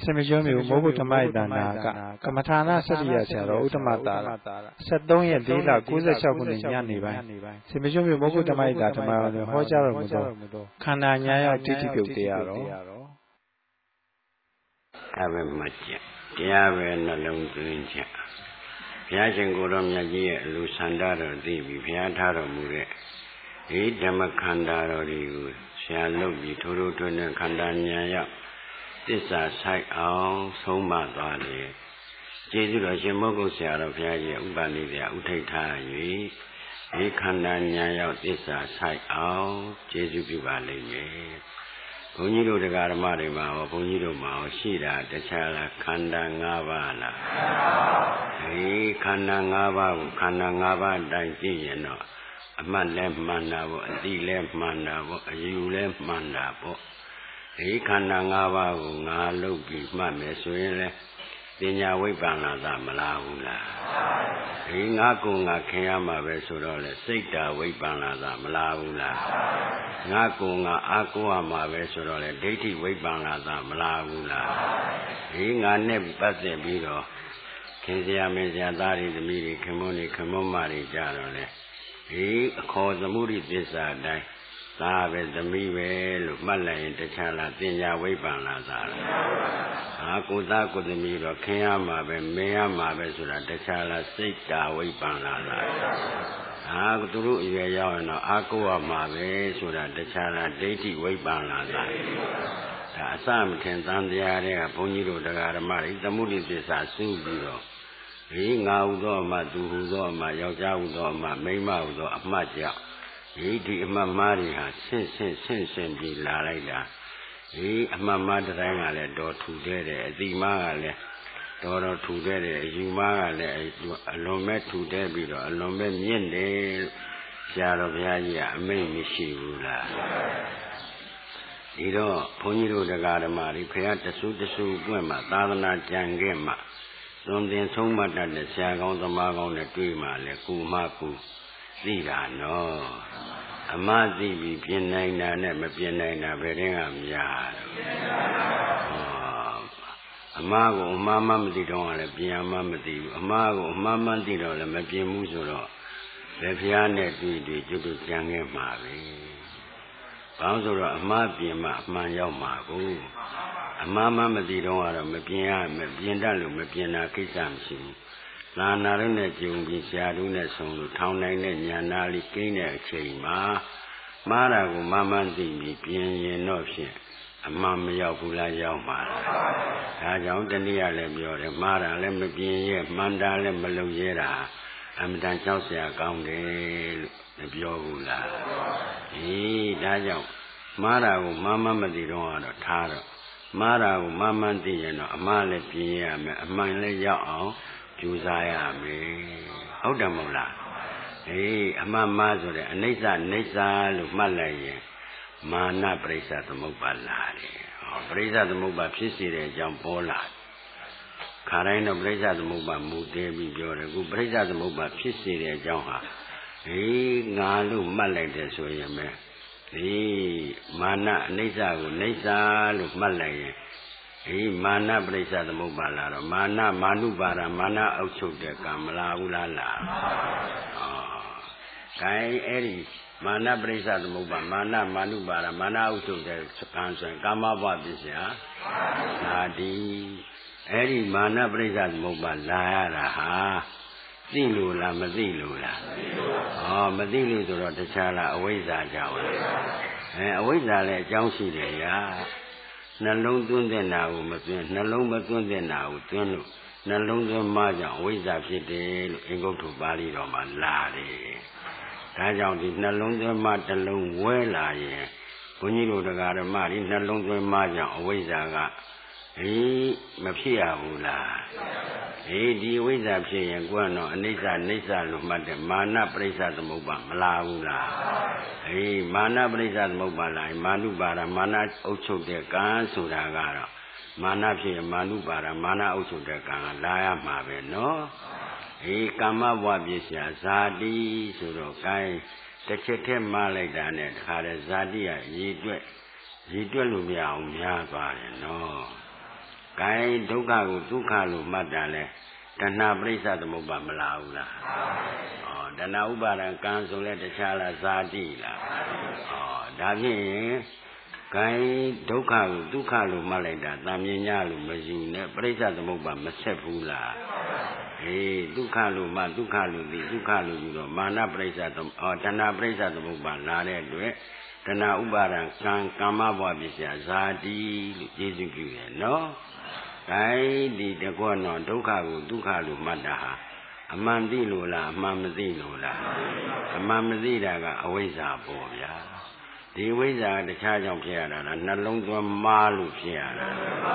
Semijumi Mogutamai Danaga, Kamatana Sadia Sero, Utamata, Sadon Dila, Kuza Chapuni Yaniba, Semijumi Mogutamai Datama, Hoja Mudo, Kananya Titi Piutiaro. Have a much, Tiave and alone doing chat. Piazin Gorom Yaji, Lusandaro, Divi, Piataro Mure, E Damakanda Rigu, Shalo, Vituru to the Kandanya. This is side out so much on it. Jesu Mogo Sara Piaja, Ubanivia, Utata, ye, Kandanya, this is side out, Jesu Valley. Puniro de Garamarima, Puniro Mao, Shira, the Chala, Kandangavana. He Kandangava, Danki, no. A man left mandavo, a D left mandavo, a U left mandavo. He Kandangava, Naluki, Mameswele, Dinya Wipana, Malahula. He Nakunga Kayama Vesura, Sita Wipana, Malahula. Nakunga Akuama Vesura, Dati Wipana, Malahula. He Nane Bate Biro, Kizia Mesiadari, the Miri, Kamuni, Kamomari Jarone. He called the Moody this day. Sabe the Mive, Malay, the Chala, Dinya Wipana. Akuta could the Miro, Kayama, Meama Vesura, the Chala, Sita Wipana. Aguru Yayana, Aqua Mave, Sura, the Chala, Dati Wipana. Assam can Tandia, Poniro, the Garamari, the Moody this are Subiro. He now Madu, my Yaja, my Mema, Maja. He did Mamari has since be la. He Mamma Rangale, door to dead, the Magale, door to dead, you Magale, Alome to Debbie, Alome Yende, Sharovia, Mammy Shivula. Ido, Poniro the Garamari, Piata Sudasu, Gema, Tadana Jangema. Something so much that the Sagon the Magon the Dreamer, the Kumaku, Zira, no. A Mazi be Pianina, never Pianina, Vedingham Yard. A Mago, Mamma Didon, a Piamamadi, a Mago, Mamma Didon, a Mapian Musoro, the Pianet, the Judu Jange Mavi. Bouncer, a Mapiama, Maya Mago. A mamma Madidon, a Mapia, Mapiandalu, Mapiana Kisamsi. Lana Jumbi Shaduna Song, Town Nine, Yanali, Kina, Chima, Mara, Mamma Dimbi, Pian Notion, a Mamma Yapula Yama. I don't need a lebio, Mara, Lempian, Manda, Lembaluyera, and then Chelsea County, the Biogula. He died. Mara, Mamma Madidon, a Taro. Mara, Mamma Diano, a Male Pia, a Male Yao, Juzaya me. Odamola. Eh, a Mamma, a Nesa, look Malay. Mana Presa the Mobile. Presa the Mobile Pissy, Jampola. Karina Presa the Mobile Mudebi, Joragu, Presa the Mobile Pissy, Jamha. Eh, Nalu Malay, that's where you may. Mana Nesa, look Malay. He Mana Bresa the Mobala, Mana Manubara, Mana Ocho de Kamala Ulala. Kai Eri, Mana Bresa the Moba, Mana Manubara, Mana Ocho de Panson, Kamaba Bisia. Nadi Eri Mana Bresa the Moba, Lara. Zilula, Mazilula. Oh, Mazilu to the Chala, away that Jawa. Away that Jouncy, ya. Nalong doon din na umatun, nalong matun din na utun, nalong doon maja, away that city, and go to Bali or Malari. Tajan did nalong doon matalong well, I when you go to Garamari, nalong doon maja, away that. He Mapia Hula. He the way that she and Guano, and Nisa, Madam Mana Presa the Moba, Malahula. He Mana Presa the Mobile, Manubara, Mana Ocho de Gan Sudagara, Mana Pia Manubara, Mana Ocho de Gan, Laya Mabe, no? He Kama Wabisha, Zadi, Surokai, the Chete Malay, had a Zadia, Ye Lumia, no. ဒုက္ခကိုဒုက္ခလို့မှတ်တာလဲတဏှာပရိစ္ဆသမုပ္ပါမလားဘူးလားတဏှာဥပါဒံကံဆိုလဲတခြားလားဇာတိလားဒါဖြင့်ဒုက္ခကိုဒုက္ခလို့မှတ်လိုက်တာတံမြင်ညလို့မယူနဲ့ပရိစ္ဆသမုပ္ပါမဆက်ဘူးလားဒုက္ခလို့မှဒုက္ခလို့သိဒုက္ခလို့ယူတော့မာနပရိစ္ဆတဏှာပရိစ္ဆသမုပ္ပါလာတဲ့အတွက်တဏှာဥပါဒံကံကာမဘဝပစ္စယဇာတိလို့ကျေစုပြုတယ်နော်ဒီတကွတော့ဒုက္ခကိုဒုက္ခလို့မှတ်တာဟာအမှန်သိလို့လားအမှန်မသိလို့လားအမှန်မသိတာကအဝိဇ္ဇာပေါ့ဗျာဒီဝိဇ္ဇာတခြားကြောင့်ဖြစ်ရတာလားနှလုံးသွင်းမှားလို့ဖြစ်ရတာ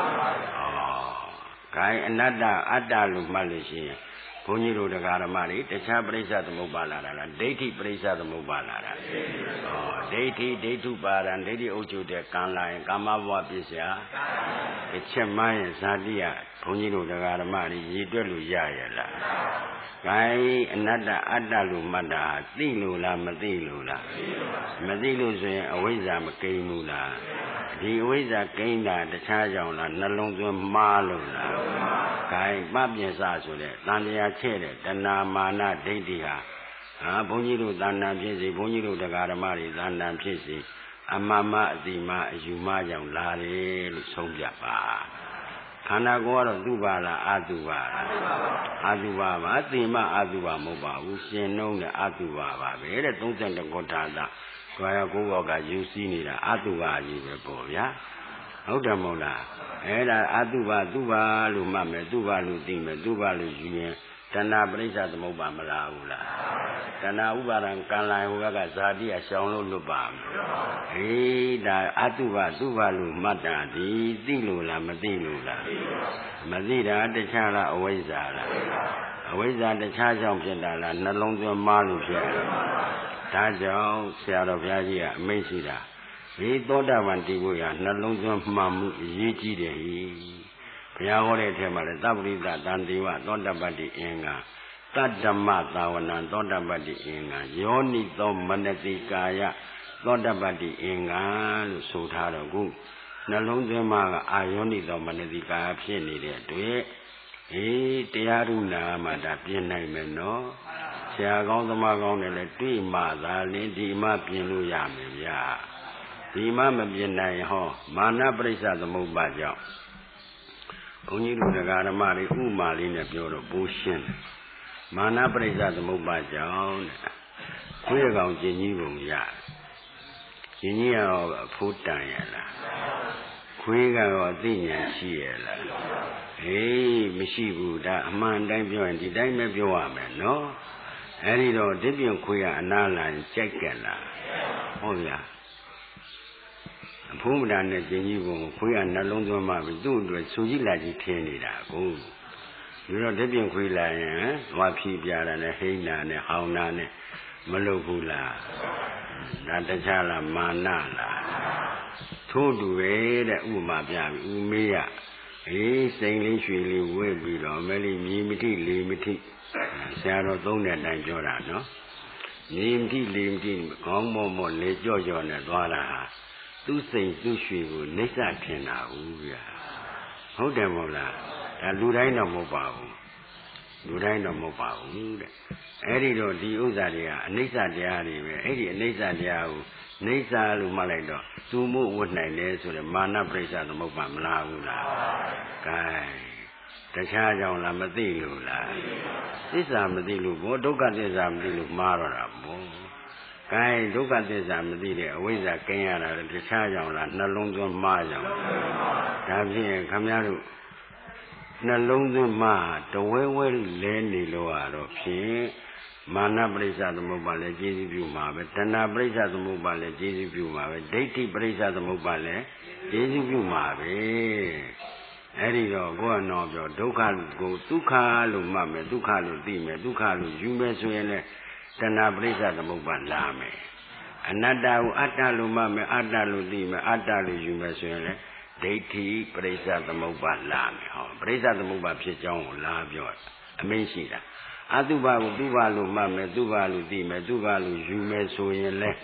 အနတ္တအတ္တလို့မှတ်လို့ရှိရင်ဘုန်းကြီးတို့တရားဓမ္မတွေတခြားပရိစ္ဆသမုပ္ပါလာတာလားဒိဋ္ဌိပရိစ္ဆသမုပ္ပါလာတာဒိဋ္ဌိဒိဋ္ဌုပါဒံဒိဋ္ဌိဥကျုတဲ့ကံလာရင်ကာမဘဝပစ္စယတစ်ချက်မှရင်ဇာတိယဘုန်းကြီးတို့တရားဓမ္မတွေရည်တွက်လို့ရရလားအနတ္တအတ္တလို့မှတ်တာသိလို့လားမသိလို့လားမသိလို့ဆိုရင်အဝိဇ္ဇာမကိန်းဘူးလားဒီအဝိဇ္ဇာကိန်းတာတခြားကြောင့်လားနှလုံးသွင်းမှားလို့လားပပြင်းစဆိုတဲ့တန်တရားချဲ့တဲ့တဏှာမာနဒိဋ္ဌိဟာဘုန်းကြီးတို့သဏ္ဍာန်ဖြစ်စီဘုန်းကြီးတို့တရားဓမ္မတွေသဏ္ဍာန်ဖြစ်စီအမှန်မှအတိမှအယူမှကြောင့်လာတယ်လို့ဆုံးဖြတ်ပါခန္ဓာကိုယ်ကတော့သူ့ပါလားအတုပါလားအတုပါပါအတိမှအတုပါမဟုတ်ပါဘူးရှင်နှုံးနဲ့အတုပါပါပဲတဲ့32ခုထာတာဘွာရကိုဘောကယူစည်းနေတာအတုပါကြီးပဲပေါ့ဗျာဟုတ်တယ်မဟုတ်လားအဲ့ဒါအတုပါသူပါလို့မှတ်မယ်သူပါလို့သိမယ်သူပါလို့ယူရင်တဏှာပရိစ္ဆသမုပ္ပါမလားဘူးလားတဏှာဥပါဒံကံလာဟိုကဇာတိအရှောင်လို့လွတ်ပါမယ်ဒါအတုပါသူပါလို့မှတ်တာဒီသိလို့လားမသိလို့လားမသိတာတခြားလားအဝိဇ္ဇာလားအဝိဇ္ဇာတခြားကြောင့်ဖြစ်တာလားနှလုံးသွင်းမှားလို့ဖြစ်တာဒါကြောင့်ဆရာတော်ဘုရားကြီးကအမိန့်ရှိတာဒီသောတာပန်တည်ဖို့ရနှလုံးသွင်းမှန်မှုအရေးကြီးတယ်ဘုရားဟောတဲ့အထက်မှာလည်းသဗ္ဗရိတတန်တေဝသောတပတ္တိအင်္ဂါတတ္တမသာဝနံသောတပတ္တိအင်္ဂါယောနိသောမနတိကာယသောတပတ္တိအင်္ဂါလို့ဆိုထားတော့ခုနှလုံးသွင်းမှကအာယောနိသောမနတိကာယဖြစ်နေတဲ့အတွက်တရားဓုနာမှာဒါပြင်နိုင်မယ်နော်ဆရာကောင်းသမားကောင်းတွေလည်းတွေ့မှသာလင်းဒီမှပြင်လို့ရမယ်ဗျာဒီမှမပြင်နိုင်ဟောမာနပရိစ္ဆသမုပ္ပါကြောင့်ဘုန်းကြီးတို့တရားဓမ္မတွေဥမာလေးနဲ့ပြောတော့ပိုးရှင်းတယ်မာနပရိစ္ဆသမုပ္ပါကြောင့်ခွေးကောင်ကျင်ကြီးပုံရကျင်ကြီးရောအဖိုးတန်ရလားခွေးကတော့အသိဉာဏ်ရှိရလားမရှိဘူးဒါအမှန်တိုင်းပြောရင်ဒီတိုင်းပဲပြောရမယ်နော်အဲဒီတော့ဒီပြင်ခွေးကအနာလာကြိုက်ကက်လားဟုတ်လားအဖိုးမတာနဲ့ကျင်ကြီးပုံခွေးကနှလုံးသွင်းမှပြီသူ့အတွက်ဆူကြီးလာကြီးထင်းနေတာကိုဒီတော့ဒီပြင်ခွေးလာရင်သွားဖြီးပြတာနဲ့ဟိန်းနာနဲ့ဟောင်းနာနဲ့မလုပ်ဘူးလားဒါတခြားလားမာနလားထို့တူပဲတဲ့ဥပမာပြပြီဦးမေးရစိန်လေးရွှေလေးဝဲပြီးတော့မဲလေးမြေမတိလေမတိဆရာတော်သုံးတဲ့အတိုင်းပြောတာနော်မြေမတိလေမတိခေါင်းမော့မော့လေကြော့ကြော့နဲ့သွားတာဟာသူ့စိန်သူ့ရွှေကိုနှိမ့်စထင်တာဦးဗျာဟုတ်တယ်မဟုတ်လားဒါလူတိုင်းတော့မဟုတ်ပါဘူးလူတိုင်းတော့မဟုတ်ပါဘူးတဲ့အဲ့ဒီတော့ဒီဥစ္စာတွေကအနိစ္စတရားတွေပဲအဲ့ဒီအနိစ္စတရားကိုနိစ္စလို့မှတ်လိုက်တော့သူမှုဝတ်နိုင်တယ်ဆိုတော့မာနပရိစ္ဆသမုပ္ပါမလားဘူးလားကဲတခြားကြောင့်လားမသိလို့လားသစ္စာမသိလို့ဘောဒုက္ခသစ္စာမသိလို့မှားတော့တာဘောကဲဒုက္ခသစ္စာမသိတဲ့အဝိဇ္ဇာကင်းရတာတခြားကြောင့်လားနှလုံးသွင်းမှားကြောင့်ဒါဖြင့်ခမည်းတော်နှလုံးသွင်းမှားတဝဲဝဲလဲနေလို့ရတော့ဖြင့်မာနပရိစ္ဆသမုပ္ပါလည်းကျေစုပြုမှာပဲတဏှာပရိစ္ဆသမုပ္ပါလည်းကျေစုပြုမှာပဲဒိဋ္ဌိပရိစ္ဆသမုပ္ပါလည်းကျေစုပြုမှာပဲအဲ့ဒီတော့ကိုယ်ကတော့ပြောဒုက္ခကိုဒုက္ခလို့မှတ်မယ်ဒုက္ခလို့သိမယ်ဒုက္ခလို့ယူမယ်ဆိုရင်လည်းတဏှာပရိစ္ဆသမုပ္ပါလာမယ်အနတ္တကိုအတ္တလို့မှတ်မယ်အတ္တလို့သိမယ်အတ္တလို့ယူမယ်ဆိုရင်လည်းဒိဋ္ဌိပရိစ္ဆသမုပ္ပါလာမယ်ဟောပရိစ္ဆသမုပ္ပါဖြစ်ကြောင်းကိုလာပြောအမင်းရှိတာအတုပါကိုသူပါလို့မှတ်မယ်သူပါလို့သိမယ်သူပါလို့ယူမယ်ဆိုရင်လဲ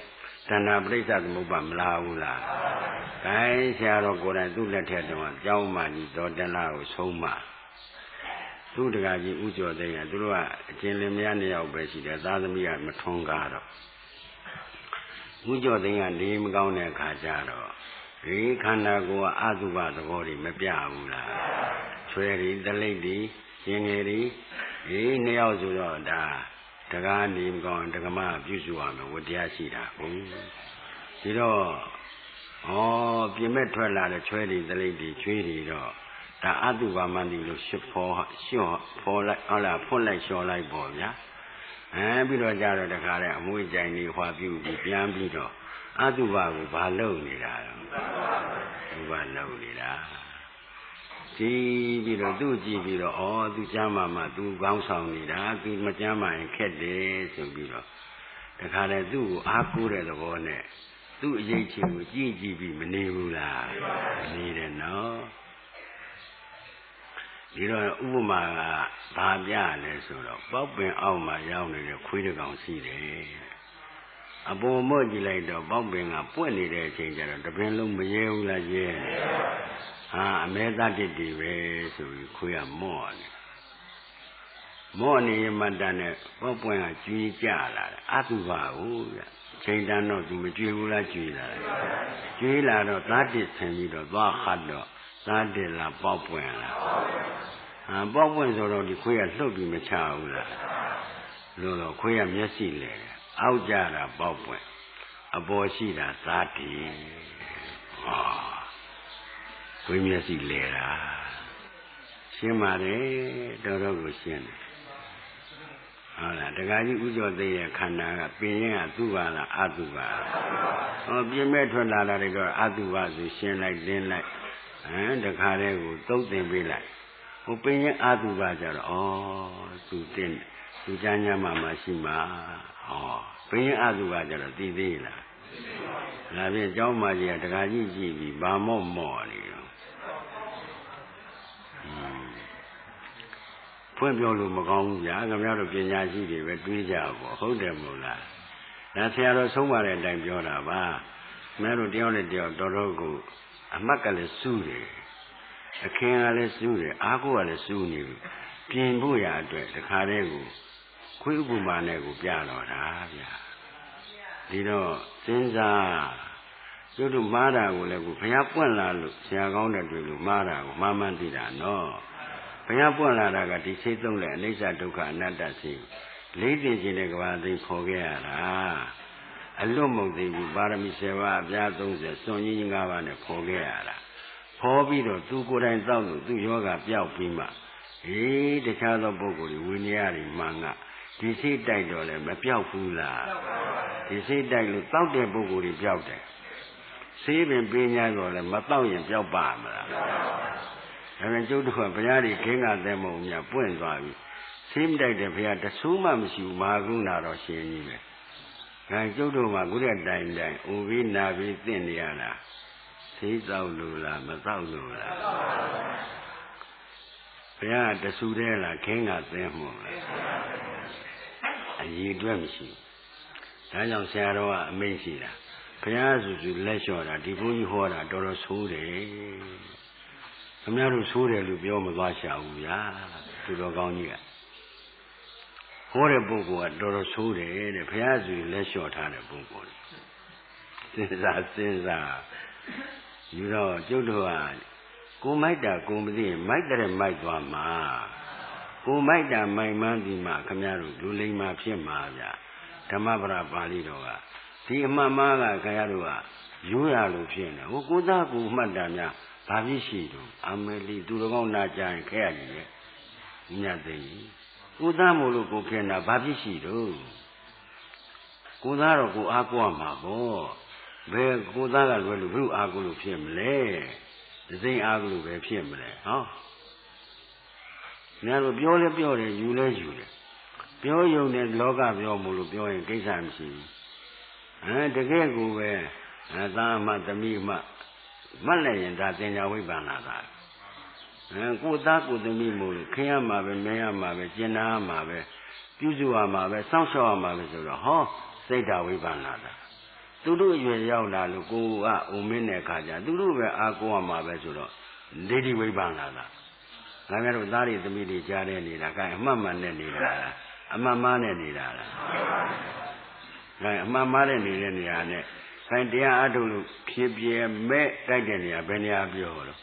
တဏှာပရိစ္ဆသမုပ္ပါမလားဘူးလား။ဒါဆရာတော်ကိုယ်တိုင်သူ့လက်ထက်တုန်းကကျောင်းမကြီးဒေါ်တလားကိုဆုံးမသူ့တကာကြီးဥကျော်သိန်းကသူတို့ကအကျဉ်းလင်းမယား2ယောက်ပဲရှိတယ်သားသမီးကမထွန်းကားတော့ဥကျော်သိန်းကနေမကောင်းတဲ့အခါကျတော့ဒီခန္ဓာကိုယ်ကအတုပသဘောတွေမပြဘူးလားချွဲတွေတလိပ်တွေရှင်ငယ်တွေဒီ2ယောက်ဆိုတော့ဒါတကားနေမကောင်းတက္ကမပြုစုရမယ်ဝတရားရှိတာဟုတ်ဒီတော့ပြင်မဲ့ထွက်လာတဲ့ချွဲတွေတလိပ်တွေချွေးတွေတော့ဒါအတုပါမှန်တယ်လို့ဖော်လိုက်ဟုတ်လားဖွင့်လိုက်လျှော်လိုက်ပေါ့ဗျာပြီးတော့ကြတော့တခါတဲ့အမွေးကြိုင်တွေဟွာပြုပြီးပြန်ပြီးတော့အတုပါကိုဘာလုပ်နေတာလဲဥပလုပ်နေတာကြည့်ပြီးတော့သူ့ကြည့်ပြီးတော့သူကျမ်းမာမှသူကောင်းဆောင်နေတာသူမကျမ်းမာရင်ခက်တယ်ဆိုပြီးတော့တခါတည်းသူ့ကိုအားကိုးတဲ့သဘောနဲ့သူ့အရေးချင်းကိုကြည့်ပြီးမနေဘူးလားနေတယ်နော်ဒီတော့ဥပမာကဘာပြလဲဆိုတော့ပေါက်ပင်အောက်မှာရောက်နေတဲ့ခွေးတစ်ကောင်ရှိတယ်အပေါ်မော့ကြည့်လိုက်တော့ပေါက်ပင်ကပွက်နေတဲ့အချိန်ကျတော့တပင်လုံးမရဲဘူးလားရဲအမဲသားတစ်တွေပဲဆိုပြီးခွေးကမော့နေမှတန်းနဲ့ပေါက်ပွင့်ကကျွေးကြလာတယ်အတုပါဟုတ်ဗျချိန်တန်းတော့သူမကျွေးဘူးလားကျွေးလာတယ်ကျွေးလာတော့သားတစ်ဆင်ပြီးတော့သွားဟတ်တော့သားတစ်လားပေါက်ပွင့်လားပေါက်ပွင့်ဆိုတော့ဒီခွေးကလှုပ်ပြီးမချဘူးလားလို့တော့ခွေးကမျက်စိလဲတယ်အောက်ကြတာပေါက်ပွင့်အပေါ်ရှိတာသားတစ်ခွေးမျက်စိလဲတာရှင်းပါတယ်တော်တော်ကိုရှင်းတယ်ဟုတ်လားတခါကြီးဥကျော်သိရဲ့ခန္ဓာကပင်ရင်ကသူ့ပါလားအတုပါပြင်မဲ့ထွက်လာတာတွေတော့အတုပါဆိုရှင်းလိုက်တင်းလိုက်တခါတည်းကိုသုတ်တင်ပေးလိုက်ပင်ရင်အတုပါကြတော့သူတင်းသူချမ်းသာမှရှိမှာပင်ရင်အတုပါကြတော့သိသေးလားဒါဖြင့်ကျောင်းမကြီးကတခါကြီးကြည့်ပြီးဘာမော့နေတော့ဖွင့်ပြောလို့မကောင်းဘူးဗျာခင်ဗျားတို့ပညာရှိတွေပဲတွေးကြပေါ့ဟုတ်တယ်မို့လားဒါဆရာတော်ဆုံးမတဲ့အတိုင်းပြောတာပါခင်ဗျားတို့တယောက်နဲ့တယောက်တော်တော်ကိုအမှတ်ကလည်းစူးတယ်အခင်းကလည်းစူးတယ်အားကိုကလည်းစူးနေပြီပြင်ဖို့ရအတွက်တခါတည်းကိုခွေးဥပမာနဲ့ကိုပြတော့တာဗျာဒီတော့စဉ်းစားကျတို့မားတာကိုလည်းကိုဘုရားပွင့်လာလို့ဆရာကောင်းတဲ့တွေ့လို့မားတာကိုမှားမှန်းသိတာနော်ဘုရားပွင့်လာတာကဒီစိတ်သုံးတဲ့အနိစ္စဒုက္ခအနတ္တစိတ်လေးတင်ခြင်းတဲ့ကဘာသိခေါ်ခဲ့ရတာအလွတ်မုံသိဘူးပါရမီ7ပါးအပြား30စွန့်ရင်း5ပါးနဲ့ခေါ်ခဲ့ရတာခေါ်ပြီးတော့သူကိုယ်တိုင်တောက်လို့သူယောဂပျောက်ပြီးမှတခြားသောပုဂ္ဂိုလ်တွေဝိနည်းတွေမှန်ကဒီစိတ်တိုက်တော့လည်းမပျောက်ဘူးလားဒီစိတ်တိုက်လို့တောက်တဲ့ပုဂ္ဂိုလ်တွေပျောက်တယ်ဆေးပင်ပင်ညာတော့လည်းမတောက်ရင်ပျောက်ပါမလားဒါပြန်ကျုပ်တို့ကဘုရားကြီးခင်းကသဲမုံမြပွင့်သွားပြီဆေးမတိုက်တဲ့ဘုရားတဆူးမှမရှိဘူးမဟာကုဏတော်ရှင်ကြီးပဲဒါကျုပ်တို့မှာခုတဲ့တိုင်တိုင်ဥပြီးနာပြီးသိနေရတာဆေးတောက်လို့လားမတောက်လို့လားဘုရားတဆူတဲ့လားခင်းကသဲမုံလားအည်အတွက်မရှိဒါကြောင့်ဆရာတော်ကအမိန့်ရှိတာဘုရားစုစုလက်လျှော့တာဒီဘုန်းကြီးဟောတာတော်တော်ဆိုးတယ်ခင်ဗျားတို့ဆိုးတယ်လို့ပြောမသွားရှာဘူးဗျာသူတော်ကောင်းကြီးကဟောတဲ့ပုဂ္ဂိုလ်ကတော်တော်ဆိုးတယ်တဲ့ဘုရားစုလက်လျှော့ထားတဲ့ပုဂ္ဂိုလ်စဉ်းစားယူတော့ကျုပ်တို့ကကိုမိုက်တာကိုမသိရင်မိုက်တဲ့မိုက်သွားမှာကိုမိုက်တာမိုက်မှန်းဒီမှာခင်ဗျားတို့လူလိမ္မာဖြစ်မှာဗျာဓမ္မပဒပါဠိတော်ကဒီအမှန်မှန်ကခင်ဗျားတို့ကရိုးရလို့ဖြစ်နေကိုသားကိုမှတ်တာများဘာဖြစ်ရှိတော့အမေလီသူတော်ကောင်းနာကြရင်ခဲရကြီးရဲ့ညတ်သိကိုသားမို့လို့ကိုခင်တာဘာဖြစ်ရှိတော့ကိုသားတော့ကိုအားကိုးမှာပေါ့ဘယ်ကိုသားကလွယ်လို့ဘုအားကိုးလို့ဖြစ်မလဲဒီစိမ့်အားကိုးလို့ပဲဖြစ်မလဲဟောညာလို့ပြောလဲပြောတယ်ယူလဲယူတယ်ပြောယုံတဲ့လောကပြောမို့လို့ပြောရင်ကိစ္စမရှိဘူးတကယ်ကိုပဲသားမှသမီးမှမတ်လည်းရင်ဒါသင်္ကြန်ဝိပ္ပန္နာသာကိုသားကိုသမီးမို့လို့ခင်ရမှာပဲမင်းရမှာပဲကျင်နာရမှာပဲပြုစုရမှာပဲစောင့်ရှောက်ရမှာပဲဆိုတော့ဟောစိတ်ဓာဝိပ္ပန္နာသာသသူတို့ရွယ်ရောက်လာလို့ကိုကအိုမင်းတဲ့ခါကျသူတို့ပဲအားကိုးရမှာပဲဆိုတော့ဒိဋ္ဌိဝိပ္ပန္နာလားငါတို့သားတွေသမီးတွေကြားတဲ့နေတာကဲအမှတ်မှန်နဲ့နေတာလားအမှတ်မှားနဲ့နေတာလားကဲအမှတ်မှားနဲ့နေတဲ့နေရာနဲ့ခိုင်တရားအထုတ်လို့ဖြစ်ပြဲမဲ့တိုက်တဲ့နေရာဘယ်နေရာပြောတော့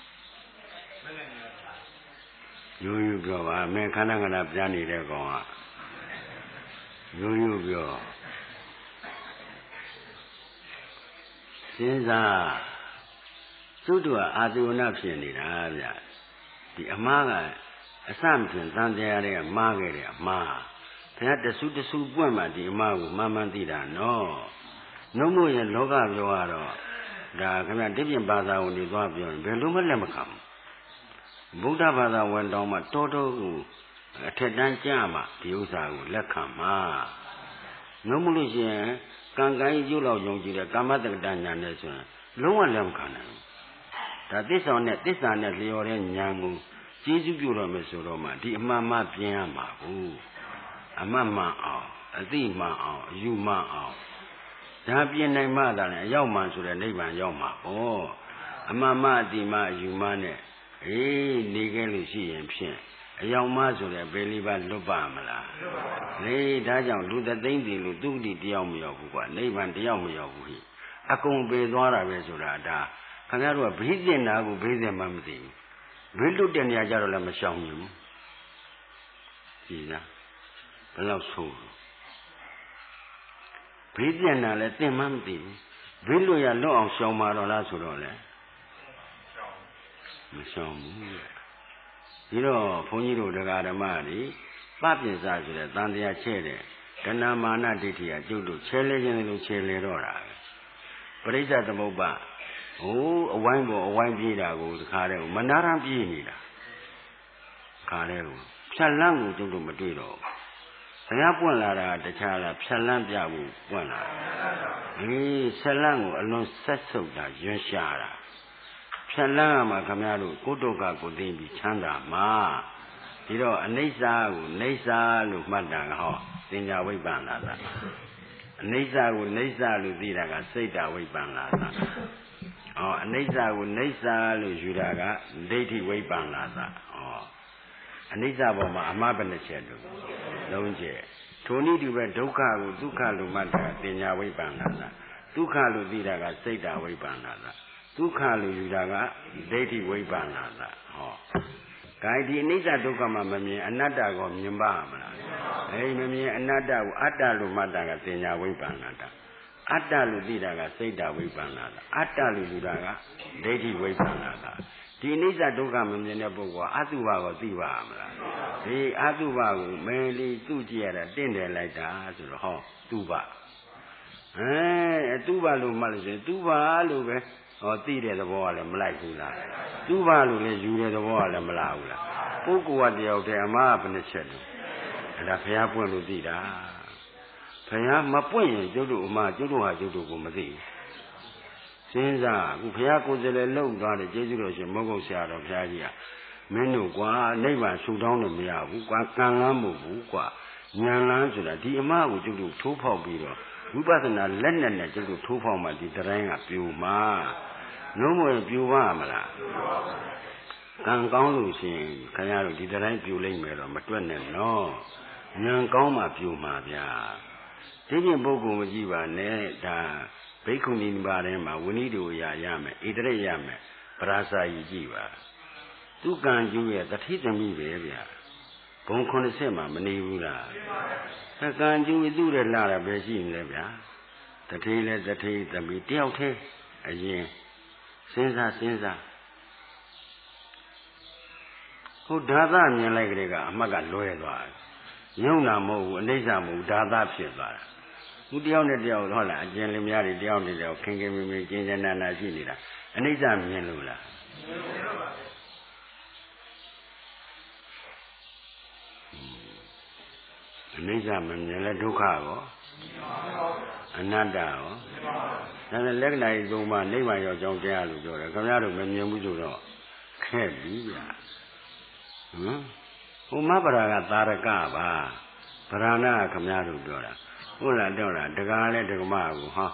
ရိုးရိုးပြောပါမင်းခန္ဓာခန္ဓာပြန်နေတဲ့ကောင်ကရိုးရိုးပြောစဉ်းစားသုတ္တဝအာသေဝနာဖြစ်နေတာဗျဒီအမှားကအစမတင်တန်တရားတွေကမှားခဲ့တယ်အမှားဘုရားတဆူတဆူပွင့်မှဒီအမှားကိုမှန်မှန်သိတာနော်နှုတ်မို့ရင်လောကပြောရတော့ဒါခင်ဗျတိပြင်းဘာသာဝင်တွေသွားပြောရင်ဘယ်လိုမှလက်မခံဘူးဗုဒ္ဓဘာသာဝင်တော်မှာတော်တော်ကိုအထက်တန်းကြမှဒီဥစ္စာကိုလက်ခံမှာနှုတ်မလို့ရှိရင်ကံကံကြီးကျိုးလောက်ယုံကြည်တဲ့ကာမတက္ကတဉာဏ်နဲ့ဆိုရင်လုံးဝလက်မခံနိုင်ဘူးဒါသစ္စာနဲ့လျော်တဲ့ဉာဏ်ကိုကျေးဇူးပြုတော်မယ်ဆိုတော့မှဒီအမှန်မှပြင်ရမှာဘူးအမှန်မှန်အောင်အသိမှန်အောင်အယူမှန်အောင်ဒါပြင်နိုင်မှသာလေအရောက်မှဆိုတဲ့နိဗ္ဗာန်ရောက်မှာပေါ့အမှန်မှအသိမှအယူမှနဲ့နေခဲ့လို့ရှိရင်ဖြင့်အယောင်မဆိုတဲ့ဘယ်လေးပါလွတ်ပါမလားလေဒါကြောင့်လူသသိမ့်စီလို့သူတိတယောက်မရောက်ဘူးကွာနိဗ္ဗာန်တယောက်မရောက်ဘူးဟိအကုန်ပေသွားတာပဲဆိုတာဒါခင်ဗျားတို့ကဘေးကျင်တာကိုဘေးစင်မှမသိဘူးဘေးလွတ်တဲ့နေရာကြတော့လည်းမရှောင်ဘူးကြည်လားဘယ်လောက်ဆိုးဘေးကျင်တာလည်းသင်မှမသိဘူးဘေးလွတ်ရလွတ်အောင်ရှောင်ပါတော့လားဆိုတော့လေမရှောင်ဘူးဒီတော့ဘုန်းကြီးတို့တရားဓမ္မတွေပပိစ္ဆာဆိုတဲ့တန်တရားချဲ့တဲ့ဒဏမာနဒိဋ္ဌိကကျုပ်တို့ချဲလဲခြင်းလို့ချဲလဲတော့တာပဲပရိစ္ဆသမုပ္ပါအဝိုင်းပေါ်အဝိုင်းပြေးတာကိုတခါတည်းမနာရန်ပြေးနေတာခါတည်းကိုဖြတ်လန်းကိုကျုပ်တို့မတွေ့တော့ဘုရားပွင့်လာတာတခြားလားဖြတ်လန်းပြဖို့ပွင့်လာဆက်လန်းကိုအလွန်ဆက်ဆုပ်တာရွံ့ရှာတာဖြတ်လန်းမှာခမရတို့ကိုတုတ်ကကိုသိပြီးချမ်းသာမှာဒီတော့အနိစ္စကိုနေစ္စလို့မှတ်တာကဟောသင်္ညာဝိပ္ပန္နာသာအနိစ္စကိုနေစ္စလို့သိတာကစိတ်တဝိပ္ပန္နာသာအနိစ္စကိုနေစ္စလို့ယူတာကဒိဋ္ဌိဝိပ္ပန္နာသာအနိစ္စပေါ်မှာအမှားပဲတစ်ချက်လို့လုံးကျက်ထိုနည်းတူပဲဒုက္ခကိုဒုက္ခလို့မှတ်တာသင်္ညာဝိပ္ပန္နာသာဒုက္ခလို့သိတာကစိတ်တဝိပ္ပန္နာသာဒုက္ခလို့ယူတာကဒိဋ္ဌိဝိပ္ပန္နာသာဂိုင်ဒီအနိစ္စဒုက္ခမှမမြင်အနတ္တကိုမြင်ပါမလားမမြင်အနတ္တကိုအတ္တလို့မှတ်တာကသင်္ညာဝိပ္ပန္နာတာအတ္တလို့သိတာကစိတ်တဝိပ္ပန္နာတာအတ္တလို့ယူတာကဒိဋ္ဌိဝိပ္ပန္နာတာဒီအနိစ္စဒုက္ခမမြင်တဲ့ပုဂ္ဂိုလ်ကအတုပါကိုသိပါမလားဒီအတုပါကိုမဲလီသူ့ကြည့်ရတာတင့်တယ်လိုက်တာဆိုတော့ဟောတုပတုပလို့မှတ်လို့ဆိုရင်တုပလို့ပဲသိတဲ့သဘောကလည်းမလိုက်ဘူးလားတုပလို့လည်းယူတဲ့သဘောကလည်းမလာဘူးလားပုဂ္ဂိုလ်ကတယောက်တည်းအမှားဘယ်နှချက်လဲအဲ့ဒါဘုရားပွင့်လို့သိတာဘုရားမပွင့်ရင်ကျုပ်တို့အမှားကျုပ်တို့ဟာကျုပ်တို့ကိုမသိဘူးစဉ်းစားအခုဘုရားကိုယ်စလဲလုံသွားတယ်ကျေးဇူးတော်ရှင်မောဂုတ်ဆရာတော်ဘုရားကြီးကမင်းတို့ကွာနိဗ္ဗာန်ဆူတောင်းလို့မရဘူးကွာကံလမ်းမဟုတ်ဘူးကွာဉာဏ်လမ်းဆိုတာဒီအမှားကိုကျုပ်တို့ထိုးဖောက်ပြီးတော့ဝိပဿနာလက်နဲ့ကျုပ်တို့ထိုးဖောက်မှဒီတိုင်းကပြိုမှာလုံးဝပြိုပါမလားကံကောင်းလို့ရှိရင်ခင်ဗျားတို့ဒီတိုင်းပြိုလိုက်မယ်တော့မတွက်နဲ့နော်ဉာဏ်ကောင်းမှပြိုမှာဗျာဒီပြင်ပုဂ္ဂိုလ်မကြည့်ပါနဲ့ဒါဘိက္ခုနီပါထဲမှာဝိနည်းတို့ရမယ်ဣတရိရမယ်ပရာစာယီကြည့်ပါသူကံကျိုးရဲ့တတိသမီးပဲဗျာဘုံ80မှာမနေဘူးလားကံကျိုးသူ့ရဲ့လာတာပဲရှိနေလဲဗျာတတိလဲတတိသမီးတယောက်တည်းအရင်စဉ်းစားဟိုဒါသမြင်လိုက်ကြတဲ့ကအမှတ်ကလွဲသွားတယ်ညုံနာမဟုတ်ဘူးအနိစ္စမဟုတ်ဒါသဖြစ်သွားတာသူတယောက်နဲ့တယောက်ဟုတ်လားအကျဉ်းလင်းများတွေတယောက်နဲ့တယောက်ခင်ခင်မင်မင်ကျဉ်းကျဉ်းနာနာရှိနေတာအနိစ္စမြင်လို့လားအနိစ္စမမြင်လဲဒုက္ခရောအနတ္တရောဒါနဲ့လက္ခဏာကြီးသုံးပါးနိဗ္ဗာန်ရောက်ကြောင်းတရားလို့ပြောတယ်ခင်ဗျားတို့မမြင်ဘူးဆိုတော့ခက်ပြီဗျာဟိုမဗရာကသာရကပါဗရာဏခင်ဗျားတို့ပြောတာဟုတ်လားတော့လားဒကာလည်းဒကမကိုဟာ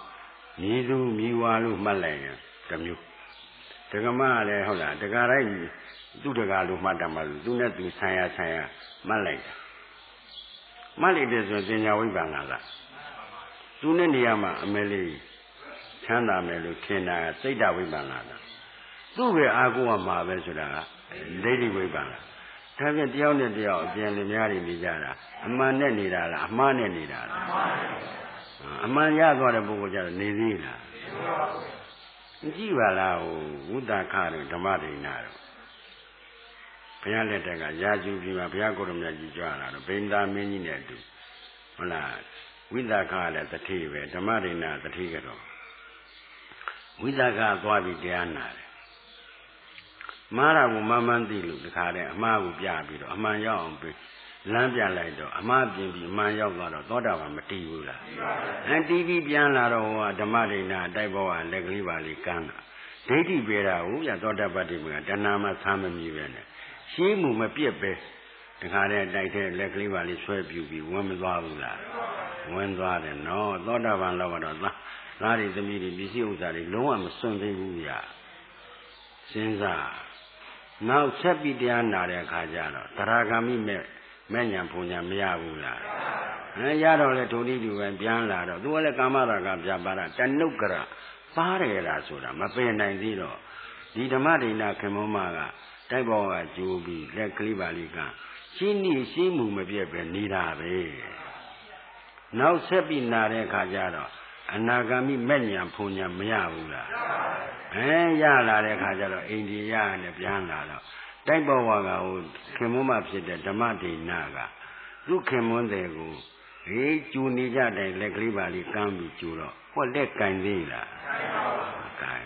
မြည်သူမြည်ဝါလို့မှတ်လိုက်ရင်တစ်မျိုးဒကမလည်းဟုတ်လားဒကာတိုင်းသူ့ဒကာလို့မှတ်တယ်မှာသူနဲ့သူဆံရမှတ်လိုက်တာမှတ်လိုက်တဲ့ဆိုရင်ပညာဝိပ္ပန္နလားသူနဲ့နေရာမှာအမဲလေးချမ်းသာမယ်လို့ထင်တာစိတ်ဓာတ်ဝိပ္ပန္နလားသူ့ပဲအာကိုကမှာပဲဆိုတာကဒိဋ္ဌိဝိပ္ပန္နဒါပြန်တယောက်နဲ့တယောက်အပြန်လင်များတွေနေကြတာအမှန်နဲ့နေတာလားအမှားနဲ့နေတာလားအမှန်ရသွားတဲ့ပုဂ္ဂိုလ်ကြတော့နေသေးလားကြည့်ပါလားဟိုဝိသခတို့ဓမ္မဒိဏတို့ဘုရားလက်ထက်ကရာဇူပြည်မှာဘုရားကိုရမကြီးကြွလာတော့ဗိန္ဒာမင်းကြီးနဲ့အတူဟုတ်လားဝိသခလည်းတတိပဲဓမ္မဒိဏတတိကတော့ဝိသခသွားပြီးတရားနာတယ်မာရကိုမမှန်သိလို့တခါတည်းအမှားကိုပြပြီးတော့အမှန်ရောက်အောင်ပြီးလမ်းပြန်လိုက်တော့အမှားပြင်ပြီးအမှန်ရောက်သွားတော့သောတာပန်မတည်ဘူးလားတီးပြီးပြန်လာတော့ဟိုကဓမ္မဒိဏတိုက်ဘောကလက်ကလေးပါလေးကမ်းတာဒိဋ္ဌိပေတာကိုရသောတာပတ္တိမကတဏှာမှဆမ်းမမြည်ပဲနဲ့ရှင်းမှုမပြတ်ပဲတခါတည်းတိုက်တဲ့လက်ကလေးပါလေးဆွဲပြူပြီးဝင်မသွားဘူးလားဝင်သွားတယ်နော်သောတာပန်လောက်တော့သားတွေသမီးတွေပစ္စည်းဥစ္စာတွေလုံးဝမစွန့်သေးဘူးဗျစဉ်းစားနောက်ဆက်ပြီးတရားနာတဲ့အခါကျတော့တရားဂမိမဲ့ညာဘုံညာမရဘူးလားရတော့လေဒုတိယပဲပြန်လာတော့သူကလည်းကာမရာဂပြပါဒတဏုကရပါတယ်လားဆိုတာမပင်နိုင်သေးတော့ဒီဓမ္မဒိဏခင်မောမကတိုက်ပေါ်ကကြိုးပြီးလက်ကလေးပါလေးကရှင်းမှုမပြတ်ပဲနေတာပဲနောက်ဆက်ပြီးနာတဲ့အခါကျတော့အနာဂါမိမဲ့ညာဘုံညာမရဘူးလားရလာတဲ့အခါကျတော့အိန္ဒိယနဲ့ပြန်လာတော့တိုက်ပေါ်ကဟိုခင်မွန်းမဖြစ်တဲ့ဓမ္မဒိဏကသူ့ခင်မွန်းတဲ့ကိုကျူနေကြတဲ့လက်ကလေးပါလေးကမ်းပြီးကျူတော့ဟောလက်ကင်သေးလားကင်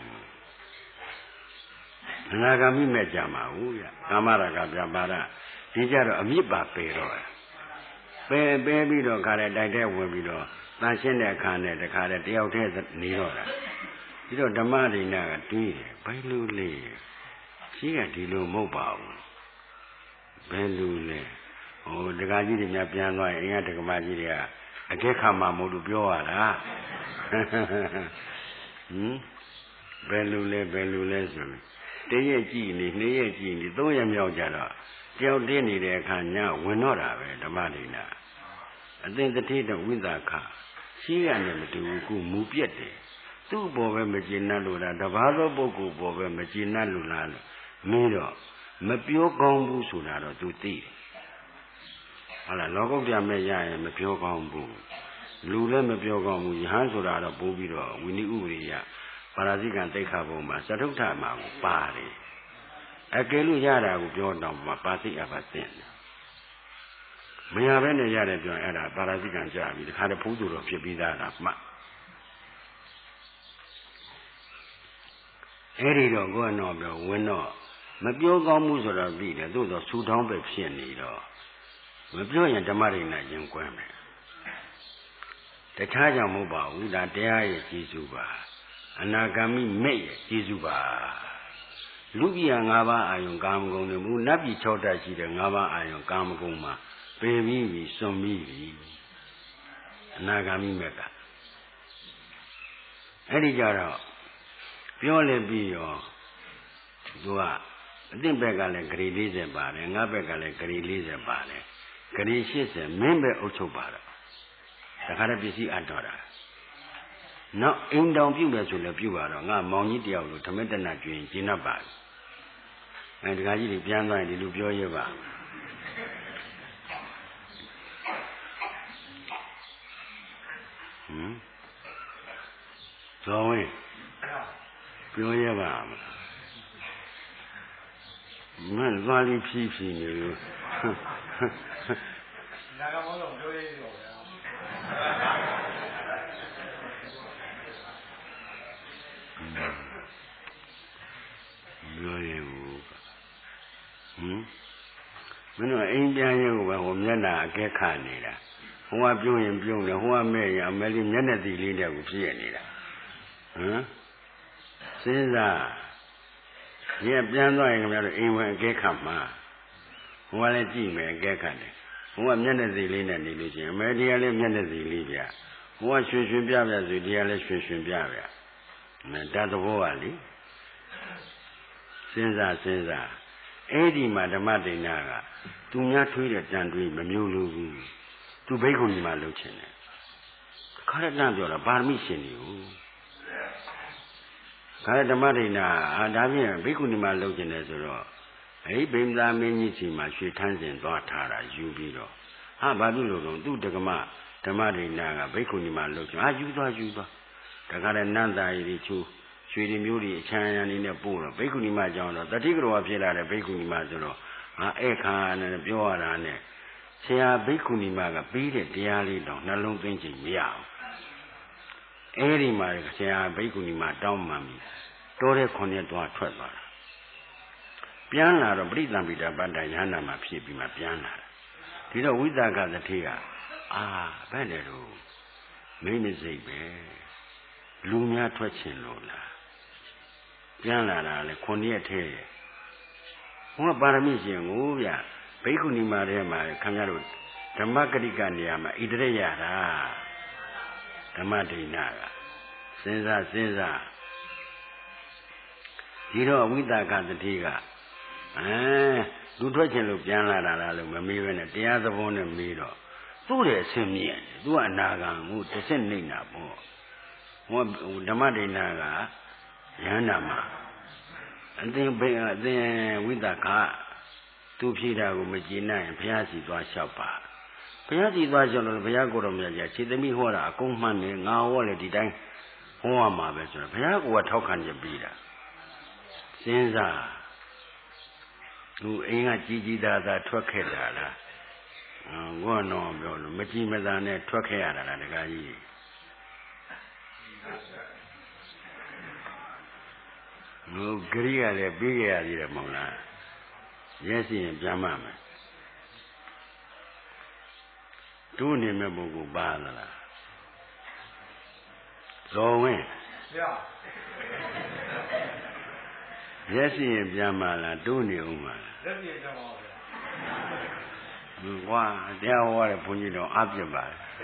အနာဂါမိမဲ့ကြမှာဟုတ်ရကာမရာဂပြပါဒဒီကြတော့အမြစ်ပါပယ်တော့ပယ်ပြီးတော့ခါတဲ့တိုက်တဲ့ဝင်ပြီးတော့တန်ရှင်းတဲ့အခါနဲ့တခါတဲ့တယောက်တည်းနေတော့တာဒီတော့ဓမ္မဒိဏကတွေးတယ်ဘယ်လိုလဲရှိကဒီလိုမဟုတ်ပါဘူးဘယ်လိုလဲဟိုဒကာကြီးတွေများပြန်သွားရင်အင်္ဂဒကမကြီးတွေကအကျက်ခါမှမို့လို့ပြောရတာဘယ်လိုလဲဆိုတရက်ကြည့်နေနှစ်ရက်ကြည့်နေသုံးရက်မြောက်ကြတော့တယောက်တည်းနေတဲ့အခါညဝင်တော့တာပဲဓမ္မဒိဏအသင်တတိတော့ဝိသခရှိရနဲ့မတူဘူးခုမူပြက်တယ်သူ့ဘောပဲမကျေနပ်လို့လားတပါးသောပုဂ္ဂိုလ်ဘောပဲမကျေနပ်လို့လားလို့မင်းတော့မပြောကောင်းဘူးဆိုတာတော့သူသိတယ်ဟုတ်လားလောကုတ္တရာမဲ့ရရင်မပြောကောင်းဘူးလူလည်းမပြောကောင်းဘူးယဟန်ဆိုတာတော့ပိုးပြီးတော့ဝိနည်းဥပရိယပါရဇိကံတိတ်ခါဘုံမှာသထုဋ္ဌမှာကိုပါတယ်အကယ်လို့ရတာကိုပြောတော့မှပါစိအဘသင်မရဘဲနဲ့ရတယ်ပြောရင်အဲ့ဒါပါရဇိကံကြပြီတခါတည်းဖူးသူတော့ဖြစ်ပြီးသားတာမှအဲ့ဒီတော့ကိုယ်တော့ပြောဝင်တော့မပြောကောင်းမှုဆိုတော့ပြီးတယ်သို့တော့ဆူတောင်းပဲဖြစ်နေတော့မပြောရင်ဓမ္မဒိဏရင်ကွဲမယ်တခြားကြောင့်မဟုတ်ပါဘူးဒါတရားရဲ့ကျေးဇူးပါအနာဂါမိမဲ့ရဲ့ကျေးဇူးပါလူပြည်၅ပါးအာယုံကာမဂုဏ်တွေမူနတ်ပြည်၆ဓာတ်ရှိတဲ့၅ပါးအာယုံကာမဂုဏ်မှာပယ်ပြီးပြီစွန့်ပြီးပြီအနာဂါမိမဲ့ကအဲ့ဒီကြတော့ပြောလဲပြီးရောသူကအသင့်ဘက်ကလည်းဂရီ40ပါတယ်ငါဘက်ကလည်းဂရီ40ပါတယ်ဂရီ80မင်းပဲအုပ်ချုပ်ပါတော့ဒါခါတဲ့ပစ္စည်းအပ်တော့တာနောက်အိမ်တောင်ပြုတ်လဲဆိုလည်းပြုတ်ပါတော့ငါမောင်ကြီးတယောက်လိုဓမ္မတနာကျွင်ကျင်း납ပါဒကာကြီးတွေပြန်သွားရင်ဒီလိုပြောရပါဇော်ဝင်းပြောရပါမလားမင်းသွားပြီးဖြည်းနေလို့နာကမောတော့ပြောရသေးပါဗျာပြောရဘူးမင်းတို့အိမ်ပြန်ရုပ်ပဲဟိုမျက်နှာအကဲခတ်နေတာဟိုကပြုံးရင်ပြုံးတယ်ဟိုကမဲ့ရင်အမလေးမျက်နှာသီလေးတဲ့ကိုဖြစ်ရနေတာစဉ်းစားရပြန်သွားရင်ခင်ဗျားတို့အိမ်ဝင်အကဲခတ်မှာဟိုကလည်းကြည့်မယ်အကဲခတ်တယ်ဟိုကမျက်နှာသီလေးနဲ့နေလို့ရှိရင်အမေဒီကလည်းမျက်နှာသီလေးပြဟဟိုကရွှင်ပြပြဆိုဒီကလည်းရွှင်ပြပြဒါသဘောကလေစဉ်းစားအဲ့ဒီမှာဓမ္မဒိဋ္ဌာကသူများထွေးတဲ့တန်တွေးမမျိုးလို့ဘူးသူဘိက္ခုနီမှာလှုပ်ချင်တယ်ခါရတန်ပြောတာပါရမီရှင်နေဦးခါရဓမ္မဒိဋ္ဌာဒါဖြင့်ဘိက္ခုနီမှာလှုပ်ချင်တယ်ဆိုတော့အဲ့ဗိမ္မာမင်းကြီးစီမှာရွှေထန်းစင်သွားထားတာယူပြီးတော့ဘာဖြစ်လို့တော့သူ့တက္ကမဓမ္မဒိဋ္ဌာကဘိက္ခုနီမှာလှုပ်ချင်ယူသွားဒါကြတဲ့နန္တာရီတွေချိုးရွှေတွေမျိုးတွေအချမ်းရံနေနဲ့ပို့တော့ဘိက္ခုနီမကြောင်းတော့တတိကရောဖြစ်လာတဲ့ဘိက္ခုနီမဆိုတော့ဧခါနဲ့ပြောရတာနဲ့ဆရာဘိက္ခုနီမကပြီးတဲ့တရားလေးတော့နှလုံးသွင်းချိန်မရအောင်အဲ့ဒီမှာဆရာဘိက္ခုနီမတောင်းမှန်ပြီတောတဲ့ခွန်ရက်သွားထွက်သွားတာပြန်လာတော့ပရိသံပိတာပတ္တယဟန္တာမှာဖြစ်ပြီးမှပြန်လာတာဒီတော့ဝိသကသတိကဘယ်နဲ့တော့မိမစိတ်ပဲလူများထွက်ချင်လို့လားပြန်လာတာလေ9ရက်ထဲဟောပါရမီရှင်ကိုဗျဘိက္ခုနီမထဲမှာခင်ဗျားတို့ဓမ္မဂရိကနေရာမှာဣတရရတာဓမ္မဒိဋ္ဌာကစဉ်းစားဒီတော့ဝိသကသတိကလူထွက်ချင်လို့ပြန်လာတာလားလို့မမေးဘဲနဲ့တရားသဘောနဲ့မေးတော့သူ့ရဲ့အဆင်မြင့်သူကအနာဂံကိုတစ်စက်နေတာပေါ့ဟောဓမ္မဒိဋ္ဌာကယန္တာမှာအသင်ဝိသကသူဖြေတာကိုမကြည်နိုင်ဘုရားစီသွားလျှောက်ပါဘုရားစီသွားလျှောက်လို့ဘုရားကိုယ်တော်မြတ်ကြီးခြေသမီးဟောတာအကုန်မှန်နေငါဟောလေဒီတိုင်းဟောရမှာပဲဆိုတော့ဘုရားကထောက်ခံချက်ပေးတာစဉ်းစားသူအိမ်ကကြီးသားထွက်ခဲ့တာလားကိုကတော့ပြောလို့မကြည်မသာနဲ့ထွက်ခဲ့ရတာလားတခါကြီးဂရိကလည်းပြီးခဲ့ရသေးတယ်မဟုတ်လားရဲစီရင်ပြန်မှမယ်တို့နေမဲ့ပုဂ္ဂိုလ်ပါလားဇော်ဝင်းရဲစီရင်ပြန်မှလားတို့နေဦးမှာရဲစီရင်ပြန်ပါဗျာတရားဟောရတဲ့ဘုန်းကြီးတော်အပြစ်ပါ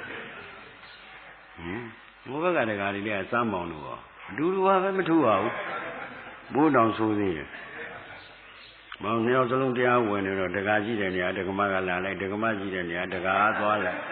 ဘိုးဘက်ကတကားလေးကစမ်းပေါင်းလို့အတူတူပါပဲမထူပါဘူးဘိုးတော်ဆိုသေးတယ်မောင်နှစ်ယောက်စလုံးတရားဝင်နေတော့တကားရှိတဲ့နေရာတက္ကမကလာလိုက်တက္ကမရှိတဲ့နေရာတကားသွားလိုက်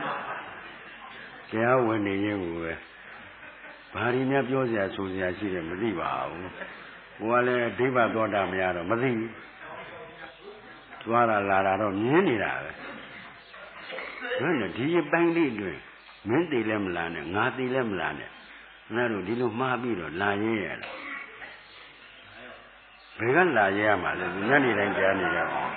တရားဝင်နေရင်ကိုပဲဘာဒီများပြောစရာဆိုစရာရှိတယ်မသိပါဘူးကိုကလည်းဒိဗ္ဗသောတာမရတော့မသိဘူးသွားတာလာတာတော့မြင်နေတာပဲဒါနဲ့ဒီပိုင်းလေးအတွင်းမင်းသိလည်းမလားနဲ့ငါသိလည်းမလားနဲ့ငါတို့ဒီလိုမှားပြီးတော့လာရင်းရလားဘယ်ကလာရရမှာလဲညနေတိုင်းကြားနေကြပါ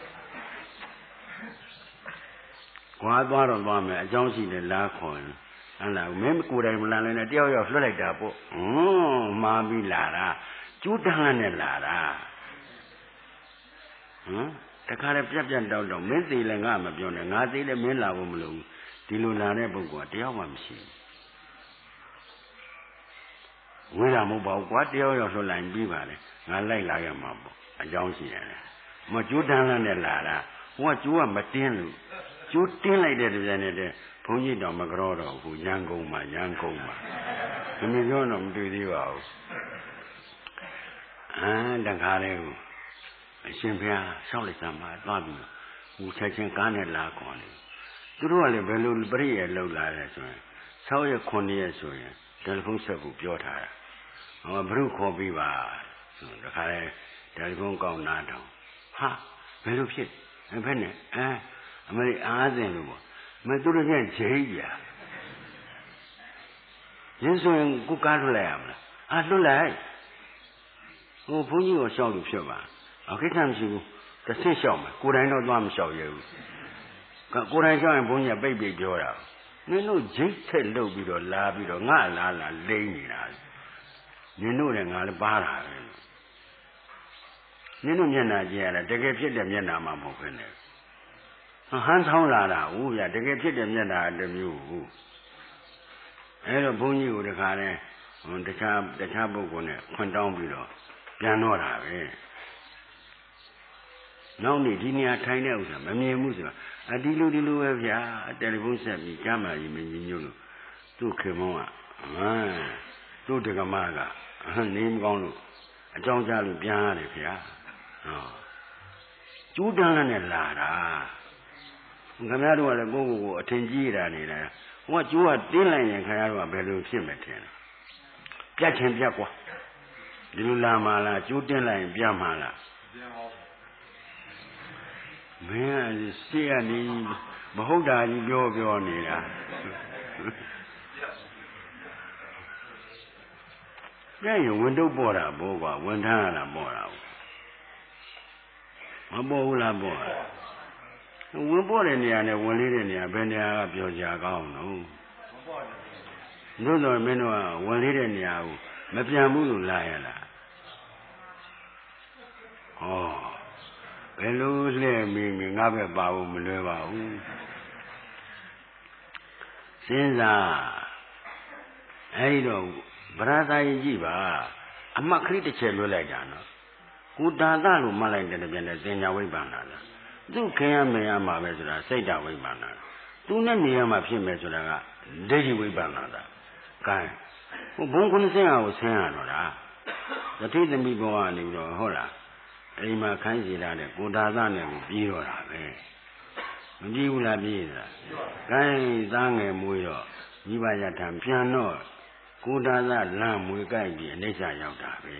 ကွာသွားတော့သွားမယ်အကြောင်းရှိတယ်လားခေါ်ရင်ဟမ်လားမင်းကိုယ်တိုင်မလာလဲနဲ့တယောက်လွှတ်လိုက်တာပေါ့မှားပြီးလာတာကျူးတန်းနဲ့လာတာတခါလေပြတ်တောက်တော့မင်းသိလည်းငါမပြောနဲ့ငါသိလည်းမင်းလာဖို့မလိုဘူးဒီလိုလာတဲ့ပုဂ္ဂိုလ်ကတယောက်မှမရှိဘူးဝေးတာမဟုတ်ပါဘူးကွာတယောက်လွှတ်လိုက်ပြီးပါလေငါလိုက်လာရမှာပေါ့အကြောင်းရှိတယ်မကျိုးတန်းနဲ့လာတာဟိုကကျိုးကမတင်းလို့ကျိုးတင်းလိုက်တဲ့တရားနဲ့တဲ့ဘုန်းကြီးတော်မကြောတော့ဘူးရန်ကုန်မှာမင်းပြောတော့မတွေ့သေးပါဘူးတခါလေအရှင်ဘုရားရှောက်လိုက်စမ်းပါသွားပြီးဟိုချက်ချင်းကားနဲ့လာခေါ်တယ်သူတို့ကလည်းဘယ်လိုပြည့်ရလောက်လာတယ်ဆိုရင်6ရက်9ရက်ဆိုရင်တယ်လီဖုန်းဆက်ဖို့ပြောထားတာဘုရုခေါ်ပြီးပါတခါလေတယ်လီဖုန်းကောက်နာတော့ဘယ်လိုဖြစ်ဘယ်နဲ့အမေအားစင်လို့ပေါ့မသူတို့ကဂျိကြီးရင်းဆိုရင်ကိုကားလွှတ်လိုက်ရမလားလွှတ်လိုက်ဘုန်းကြီးကိုရှောက်လို့ဖြစ်ပါကိစ္စမရှိဘူးတစ်ဆင့်လျှောက်မယ်ကိုယ်တိုင်တော့သွားမလျှောက်ရဘူးကိုယ်တိုင်လျှောက်ရင်ဘုန်းကြီးကပိတ်ပြောတာနင်တို့ဂျိတ်ထက်လုပ်ပြီးတော့လာပြီးတော့ငါလာလိမ့်နေတာနင်တို့လည်းငါလည်းပါတာပဲနင်တို့မျက်နှာကြည့်ရတာတကယ်ဖြစ်တဲ့မျက်နှာမှမဟုတ်ဘူးနဲ့ဟန်းဆောင်လာတာဟုတ်ဗျာတကယ်ဖြစ်တဲ့မျက်နှာတစ်မျိုးဟုတ်အဲတော့ဘုန်းကြီးကိုတခါလဲတခြားပုဂ္ဂိုလ်နဲ့ခွင့်တောင်းပြီးတော့ပြန်တော့တာပဲနောက်နေ့ဒီနေရာထိုင်တဲ့ဥစ္စာမမြင်ဘူးဆိုတာဒီလိုပဲဗျာတယ်လီဖုန်းဆက်ပြီးကြားမှကြီးမင်းကြီးမျိုးလို့သူ့ခင်မောကသူ့တက္ကမကနေမကောင်းလို့အကြောင်းကြားလို့ပြန်ရတယ်ခင်ဗျာကျူးတန်းနဲ့လာတာခင်ဗျားတို့ကလည်းကိုယ့်ကိုယ်အထင်ကြီးတာနေတယ်ဟိုကကျိုးကတင်းလိုက်ရင်ခင်ဗျားတို့ကဘယ်လိုဖြစ်မယ်ထင်လဲပြတ်ချင်ပြတ်ကွာဒီလိုလာမှလားကျိုးတင်းလိုက်ရင်ပြတ်မှလားမင်းကရှေ့ကနေမဟုတ်တာကြီးပြောနေတာကြည့်ရင်ဝန်တော့ပေါ်တာဘောကွာဝန်ထမ်းရတာပေါ်တာမပေါ်ဘူးလားပေါ်ဝင်ပေါ်တဲ့နေရာနဲ့ဝင်လေးတဲ့နေရာဘယ်နေရာကပြောကြကောင်းတော့တို့တော့မင်းတို့ကဝင်လေးတဲ့နေရာကိုမပြန်ဘူးလို့လာရလားဟောဘယ်လိုလှည့်မိငါပဲပါဖို့မလွယ်ပါဘူးစဉ်းစားအဲဒီတော့ဗရာသာကြီးကြည့်ပါအမှတ်ခရစ်တစ်ချက်လွှဲလိုက်တာနော်ကိုတာသလို့မှတ်လိုက်တဲ့ပြန်တဲ့သင်ညာဝိပ္ပန္နာလားသူခင်ရမရမှာပဲဆိုတာစိတ်တဝိပ္ပန္နာသူနဲ့နေရမှာဖြစ်မယ်ဆိုတာကဒိဋ္ဌိဝိပ္ပန္နာသာကဲဘုံခုနှစ်ဆင်းအောင်ဆင်းရတော့တာတတိသမီးဘောကနေပြီးတော့ဟုတ်လားအိမ်မှာခိုင်းစီလာတဲ့ကိုတာသနဲ့ကိုပြီးတော့တာပဲမပြီးဘူးလားပြီးလားခိုင်းသားငယ်မွေးတော့မိဘရထံပြန်တော့ကိုတာသလမ်းမွေကြိုက်ပြီးအနိစ္စရောက်တာပဲ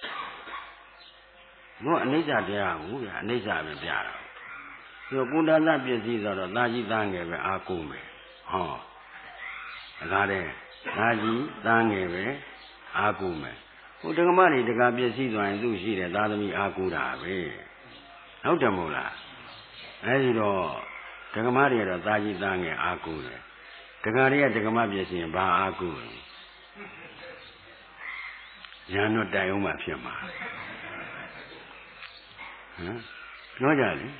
တို့အနိစ္စတရားကိုဗျာအနိစ္စပဲပြတာဆိုကိုတာသပြည့်စည်တော့သာကြီးသားငယ်ပဲအာကိုမယ်ဟောဒါကြတဲ့သာကြီးသားငယ်ပဲအာကိုမယ်ဟိုတက္ကမတွေတက္ကပြည့်စည်သွားရင်သူ့ရှိတဲ့သားသမီးအာကိုတာပဲဟုတ်တယ်မို့လားအဲဒီတော့တက္ကမတွေကတော့သာကြီးသားငယ်အာကိုတယ်တက္ကတွေကတက္ကမပြည့်စည်ရင်ဘာအာကိုလဲရန်တော့တိုင်အောင်မှဖြစ်မှာပြောကြလေ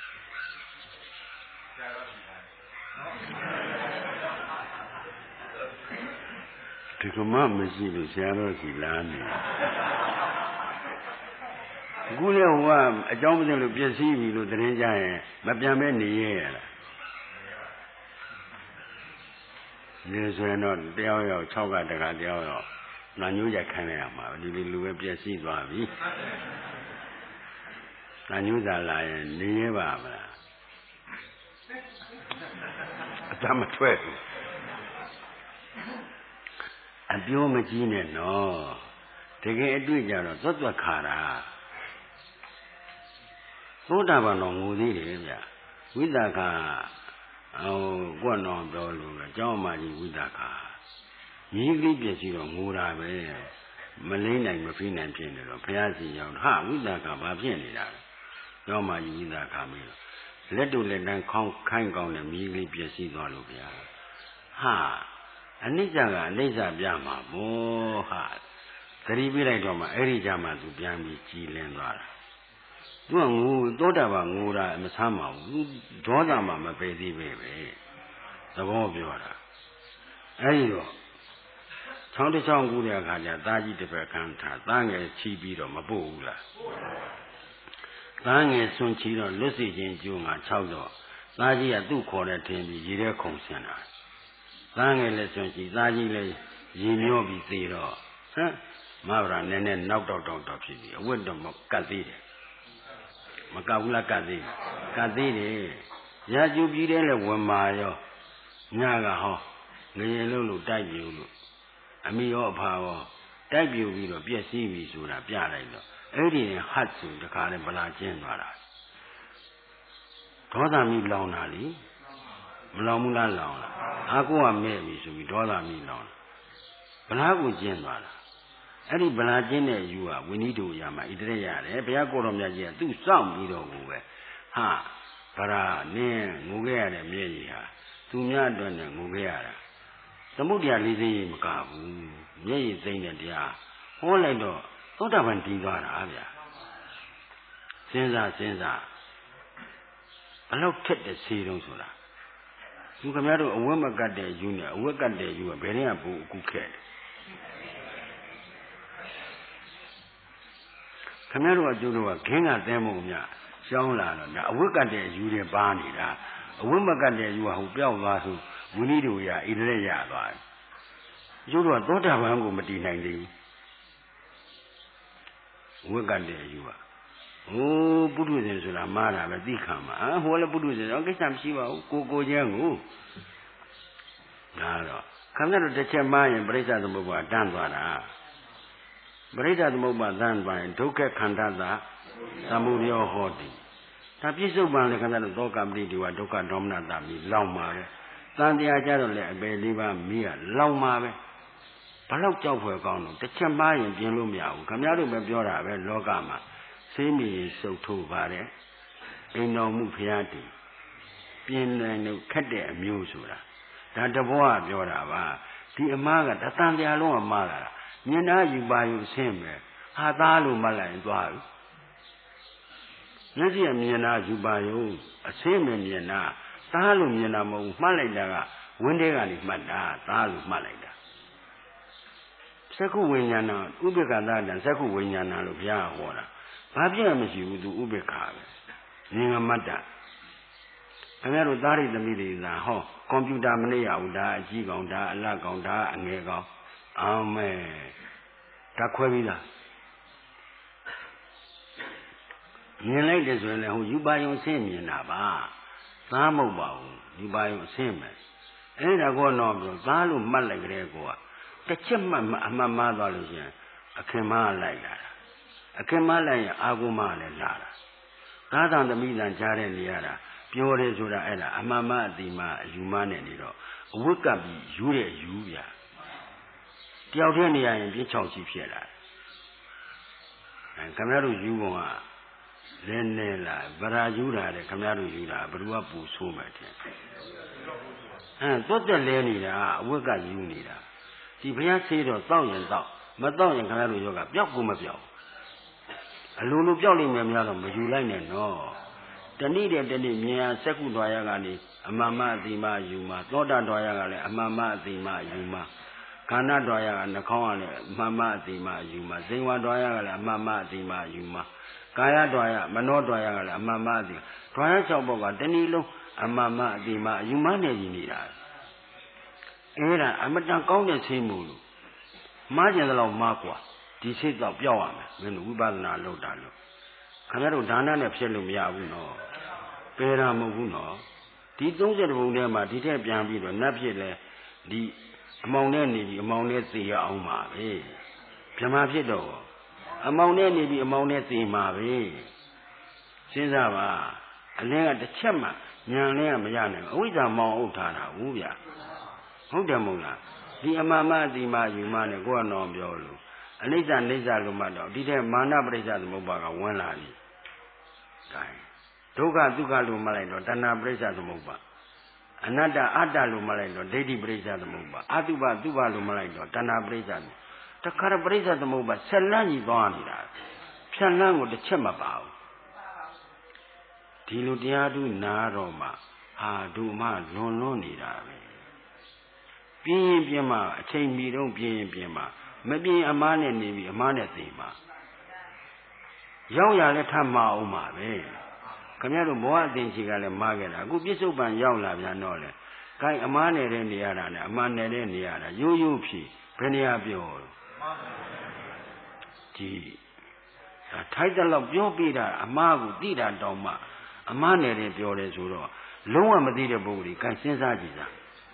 ဒီကမှမရှိလို့ဆရာတော်စီလာနေအခုလည်းဟိုကအကြောင်းမသိလို့ပြည့်စည်ပြီလို့သတင်းကြရင်မပြန်မဲနေရလားနေဆိုရင်တော့တယောက်ယောက်6ကတကတယောက်ယောက်နာညိုးရခိုင်းလိုက်ရမှာဒီလိုလူပဲပြည့်စည်သွားပြီနာညိုးသာလာရင်နေရပါမလားအတမထွက်ဘူးအပြောမကြီးနဲ့နော်တကယ်အတွေ့ကြတော့သွတ်ခါတာသောတာပန်တော်ငိုသေးတယ်ဗျဝိသခာကွက်တော်ပြောလို့အเจ้าအမကြီးဝိသခာမြည်ပြီးပြည့်စီတော့ငိုတာပဲမလိမ့်နိုင်မဖိနိုင်ဖြစ်နေတော့ဘုရားစီရောက်ဟာဝိသခာဘာဖြစ်နေတာလဲเจ้าအမကြီးဝိသခာမေးတော့လက်တို့လက်တန်းခေါင်းခိုင်းကောင်းနဲ့မြည်ပြီးပြည့်စီသွားလို့ဗျာဟာအနိစ္စကအနိစ္စပြမှာဘောဟာသတိပြလိုက်တော့မှအဲ့ဒီကြမှာသူပြန်ပြီးကြည်လင်းသွားတာသူကငိုသောတာပန်ငိုတာမဆမ်းပါဘူးဒေါသမှမပယ်သေးပဲသဘောပြောတာအဲ့ဒီတော့6တစ်ချောင်းကူတဲ့အခါကျသားကြီးတစ်ပက်ခန်းထားသားငယ်ချီပြီးတော့မပို့ဘူးလားသားငယ်ဆွန်ချီတော့လွတ်စီခြင်းကျိုးမှာ6တော့သားကြီးကသူ့ခေါ်တဲ့ထင်ပြီးရေထဲခုန်ဆင်းတာသားငယ်လည်းဆွန်ချီသားကြီးလည်းရေမျောပြီးသေးတော့မဟာဗရာနည်းနည်းနောက်တော့ဖြစ်ပြီးအဝတ်တော့မကတ်သေးတယ်မကတ်ဘူးလားကတ်သေးတယ်ရာကျူပြီးတဲ့လည်းဝင်မာရောညကဟောငရေလုံးလို့တိုက်ပြူလို့အမိရောအဖာရောတိုက်ပြူပြီးတော့ပြည့်စည်ပြီဆိုတာပြလိုက်တော့အဲ့ဒီဟတ်ဆိုတခါနဲ့ဗလာကျင်းသွားတာဒေါသမီလောင်တာလေမလောင်ဘူးလားလောင်လားအာကိုကမဲ့ပြီဆိုပြီးဒေါသမီလောင်တာဗလာကိုကျင်းသွားတာအဲ့ဒီဗလာကျင်းတဲ့ယူကဝိနည်းတို့ရမှာဣတရရတယ်ဘုရားကိုတော်မြတ်ကြီးကသူ့စောင့်ပြီးတော့ကိုပဲဟာဗရာနင်းငိုခဲ့ရတဲ့မြေကြီးဟာသူများအတွက်နဲ့ငိုခဲ့ရတာသမုဒ္ဒရာလေးသိရင်မကဘူးမျက်ရည်သိမ့်တဲ့တရားဟောလိုက်တော့သောတာပန်တည်သွားတာဗျာစဉ်းစားဘလောက်ထက်တဲ့ဆေးတုံးဆိုတာသူခင်ဗျားတို့အဝတ်မကတ်တဲ့ယူနဲ့အဝတ်ကတ်တဲ့ယူကဘယ်တည်းကပူအခုခက်ခင်ဗျားတို့အကျိုးတို့ကခင်းကသဲမို့မြရှောင်းလာတော့ဒါအဝတ်ကတ်တဲ့ယူတွေပါနေတာအဝတ်မကတ်တဲ့ယူကဟိုပျောက်သွားဆိုဝိနည်းတို့ရဣတရက်ရသွားတယ်ကျိုးတော့သောတာပန်ကိုမတည်နိုင်သေးဘူးဝိကတ္တယူပါပုထုဇဉ်ဆိုတာမှားတာပဲသိခံမှာဟိုလည်းပုထုဇဉ်တော့ကိစ္စမရှိပါဘူးကိုချင်းကိုဒါတော့ခန္ဓာတို့တစ်ချက်မှားရင်ပရိစ္ဆေသမုပ္ပါတန်းသွားတာပရိစ္ဆေသမုပ္ပါတန်းသွားရင်ဒုက္ခခန္ဓာသာသမုဒယောဟောတိဒါပြစ္ဆုတ်ပန်လည်းခန္ဓာတို့သောကပတိဒီဝဒုက္ခဒေါမနတာမိလောင်ပါပဲတန်တရားကြတော့လည်းအပေလေးပါမိကလောင်ပါပဲဘလောက်ကြောက်ဖွယ်ကောင်းတော့တစ်ချက်မှားရင်ပြင်လို့မရဘူးခင်ဗျားတို့ပဲပြောတာပဲလောကမှာဆေးမီစုပ်ထိုးပါတယ်အိမ်တော်မှုဖျားတည်ပြင်းတယ်လို့ခက်တဲ့အမျိုးဆိုတာဒါတဘောကပြောတာပါဒီအမားကတန်တရားလုံးကမှားလာတာမျက်နှာယူပါယူအဆင်းပဲဟာသားလို့မှတ်လိုက်ရင်သွားပြီမျက်စိကမြင်တာယူပါယူအဆင်းမမြင်တာသားလို့မြင်တာမဟုတ်ဘူးမှတ်လိုက်တာကဝင်းထဲကနေမှတ်တာသားလို့မှတ်လိုက်တာသက္ကုဝိညာဏဥပ္ပခာသတ္တသက္ကုဝိညာဏလို့ဘုရားဟောတာဘာပြည့်မရှိဘူးသူဥပ္ပခာပဲဉာဏ်မတ္တခင်ဗျားတို့သားရိသမီးတွေသာဟောကွန်ပျူတာမနေရဘူးဒါအကြီးကောင်ဒါအလတ်ကောင်ဒါအငယ်ကောင်အာမဲဒါခွဲပြီးလားမြင်လိုက်တယ်ဆိုရင်လည်းဟိုယူပါယုံဆင်းမြင်တာပါသားမဟုတ်ပါဘူးယူပါယုံဆင်းမယ်အဲ့ဒါကတော့ပြောသားလို့မှတ်လိုက်ကြတဲ့ကောတစ်ချက်မှအမှတ်မှားသွားလို့ရှိရင်အခင်မလိုက်လာတာအခင်မလိုက်ရင်အာကုမလည်းလာတာသာသံသမီးတန်ကြားတဲ့နေရတာပြောတယ်ဆိုတာအဲ့ဒါအမှန်မှအတိမှအယူမနဲ့နေတော့အဝတ်ကပ်ပြီးယူတဲ့ယူပြတယောက်တည်းနေရရင်ပြင်းချောက်ကြီးဖြစ်လာတယ်ခင်ဗျားတို့ယူပုံကလဲနေလားဗရာယူတာတဲ့ခင်ဗျားတို့ယူတာဘယ်သူကပူဆိုးမှတဲ့သွတ်တက်လဲနေတာအဝတ်ကယူနေတာဒီဘုရားဆေးတော့တောက်ရင်တောက်မတောက်ရင်ခင်ဗျားတို့ယောဂပျောက်ကိုမပျောက်အလိုလိုပျောက်လိမ့်မယ်များတော့မယူလိုက်နဲ့နော်တဏိတဲ့တဏိမြင်ရစက္ကုတော်ရကနေအမှန်မှအတိမှယူမှာသောတာတော်ရကလည်းအမှန်မှအတိမှယူမှာခန္ဓာတော်ရကနှာခေါင်းကလည်းအမှန်မှအတိမှယူမှာဇိဝတော်ရကလည်းအမှန်မှအတိမှယူမှာကာယတော်ရမနောတော်ရကလည်းအမှန်မှအတိတော်ရ၆ဘောကတဏိလုံးအမှန်မှအတိမှယူမနေကြနေတာအဲ့ဒါအမတန်ကောင်းတဲ့ဆေးမှုလို့မှားကျင်သလောက်မှားกว่าဒီစိတ်တော့ပျောက်ရမယ်မင်းတို့ဝိပဿနာလုပ်တာလို့ခင်ဗျားတို့ဒါနနဲ့ဖြစ်လို့မရဘူးနော်ပယ်တာမဟုတ်ဘူးနော်ဒီ30ဘုံထဲမှာဒီထက်ပြန်ပြီးတော့နတ်ဖြစ်လဲဒီအမောင်နဲ့နေပြီးအမောင်နဲ့သေရအောင်ပါပဲဗြဟ္မာဖြစ်တော့အမောင်နဲ့နေပြီးအမောင်နဲ့သေမှာပဲစဉ်းစားပါအလင်းကတစ်ချက်မှဉာဏ်နဲ့မရနိုင်ဘူးအဝိဇ္ဇာမောင်အုပ်ထားတာဘူးဗျဟုတ်တယ်မဟုတ်လားဒီအမှန်မှဒီမှယူမှနဲ့ကိုယ်ကတော့ပြောလို့အနိစ္စနိစ္စလို့မှတော့ဒီတဲ့မာနပရိစ္ဆေသမုပ္ပါကဝင်လာပြီဒါဒုက္ခဒုက္ခလို့မှလိုက်တော့တဏှာပရိစ္ဆေသမုပ္ပါအနတ္တအတ္တလို့မှလိုက်တော့ဒိဋ္ဌိပရိစ္ဆေသမုပ္ပါအတုပသုဘလို့မှလိုက်တော့တဏှာပရိစ္ဆေတခါပရိစ္ဆေသမုပ္ပါဆက်လန်းကြီးသွားနေတာဖြတ်လန်းကိုတစ်ချက်မပါဘူးဒီလိုတရားသူနာတော့မှဟာဒုမလွန်လွန်နေတာပဲပြင်းရင်ပြင်းမှအချိန်မီတော့ပြင်းရင်ပြင်းမှမပြင်းအမားနဲ့နေပြီအမားနဲ့သိမှာရောက်ရလဲထပ်မအောင်ပါပဲခင်ဗျားတို့ဘောအသင်္ချီကလည်းမှားခဲ့တာအခုပြစ္ဆုတ်ပံရောက်လာပြန်တော့လေခိုင်းအမားနဲ့တဲ့နေရတာနဲ့အမားနဲ့တဲ့နေရတာရိုးရိုးဖြီးဘယ်နေရာပြောဒီထိုက်တဲ့လောက်ပြောပြတာအမားကိုသိတာတောင်မှအမားနဲ့တဲ့ပြောတယ်ဆိုတော့လုံးဝမသိတဲ့ပုဂ္ဂိုလ်ကြီးခိုင်းစဉ်းစားကြည့်စား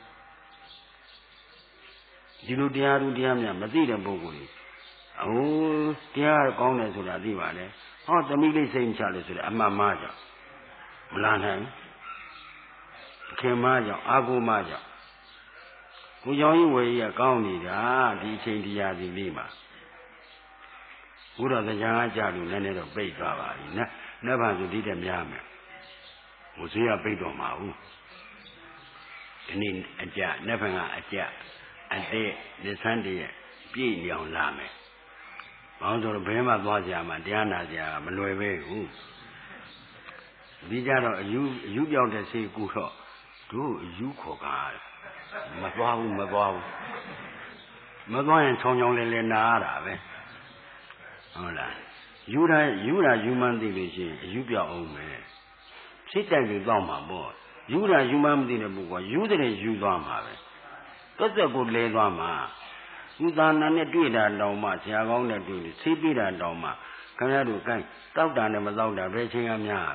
ဒီလိုတရားသူတရားများမသိတဲ့ပုဂ္ဂိုလ်ကြီးအိုးတရားကောင်းတယ်ဆိုတာသိပါလေဟောသမီးလေးစိတ်မချလို့ဆိုတယ်အမှန်မှားကြောင့်မလာနိုင်ခင်မကြောင့်အာကိုမကြောင့်ကိုကြောင့်ကြီးဝေကြီးကကောင်းနေတာဒီအချိန်တရားစီလေးမှာဘုရားတရားအကြလို့နည်းနည်းတော့ပိတ်သွားပါပြီနော်နှစ်ပါးဆိုဒီတက်များမယ်ဘုရားပိတ်တော်မှာဘူးဒီနေ့အကြနှစ်ပါးကအကြအတဲ့နိသန္တိရဲ့ပြည့်ညောင်လာမယ်။ဘာလို့ဆိုတော့ဘယ်မှသွားကြမှာတရားနာကြမလွယ်ပဲဘူး။ဒီကြတော့အယူပြောင်းတဲ့စိတ်ကူတော့တို့အယူခေါ်ကားမသွားဘူးမသွားရင်ချောင်းချောင်းလေးလေးနာရတာပဲ။ဟုတ်လား။ယူမှန်းသိလို့ရှိရင်အယူပြောင်းအောင်မယ်။စိတ်တိုက်ပြီးတော့မှာပေါ့။ယူမှန်းမသိတဲ့ပုဂ္ဂိုလ်ကယူတဲ့ယူသွားမှာပဲ။သက်သက်ကိုလဲသွားမှာဥသာနာနဲ့တွေ့တာတောင်မှဆရာကောင်းနဲ့တွေ့လို့ဆေးပြီးတာတောင်မှခင်ဗျားတို့ကိုင်းတောက်တာနဲ့မတောက်တာဘယ်ချင်းကများ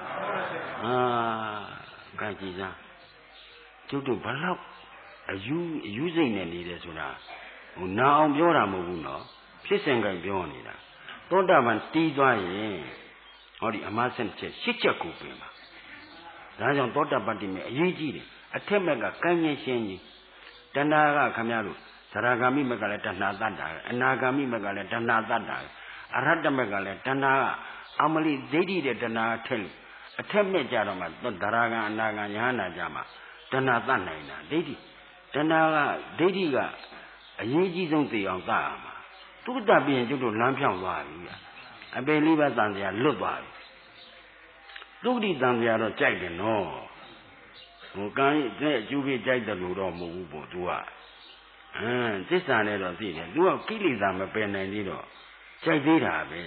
ကဲကြည်စားကျုပ်တို့ဘလောက်အယူစိတ်နဲ့နေတယ်ဆိုတာဟိုနာအောင်ပြောတာမဟုတ်ဘူးနော်ဖြစ်စဉ်ကပြောနေတာသောတာပန်တီးသွားရင်ဟောဒီအမဆင့်ချက်၈ချက်ကိုပြင်ပါဒါကြောင့်သောတာပတ္တိမေအရေးကြီးတယ်အထက်မက်ကကံဉ္ရှင်းကြီးတဏှာကခင်ဗျားတို့သရဂါမိမက်ကလည်းတဏှာတတ်တာအနာဂါမိမက်ကလည်းတဏှာတတ်တာအရဟတမက်ကလည်းတဏှာကအမလိဒိဋ္ဌိတဲ့တဏှာထက်လို့အထက်မဲ့ကြတော့မှသရဂံအနာဂံယဟနာကြမှာတဏှာတတ်နိုင်တာဒိဋ္ဌိတဏှာကဒိဋ္ဌိကအရေးကြီးဆုံးသိအောင်တတ်ရမှာသူတတ်ပြီးရင်ကျုပ်တို့လမ်းဖြောင်းသွားပြီအပေလေးပါးတန်တရားလွတ်သွားပြီသုတိတန်တရားတော့ကြိုက်တယ်နော်ဟိုကံရဲ့အကျိုးပြကြိုက်တယ်လို့တော့မဟုတ်ဘူးပေါ့သူကသစ္စာနဲ့တော့သိတယ်သူကကိလေသာမပယ်နိုင်သေးတော့ကြိုက်သေးတာပဲ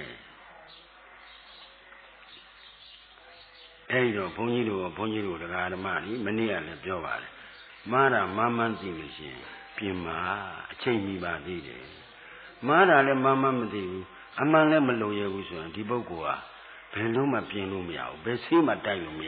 အဲဒီတော့ဘုန်းကြီးတို့တရားဓမ္မကြီးမနေ့ကလည်းပြောပါတယ်မားတာမမှန်းသိလို့ရှိရင်ပြင်မှာအချိန်မီပါသေးတယ်မားတာလည်းမမှန်းမသိဘူးအမှန်လည်းမလုံရဘူးဆိုရင်ဒီပုဂ္ဂိုလ်ကဘယ်လုံးမှပြင်လို့မရဘူးဘယ်ဆေးမှတိုက်လို့မရ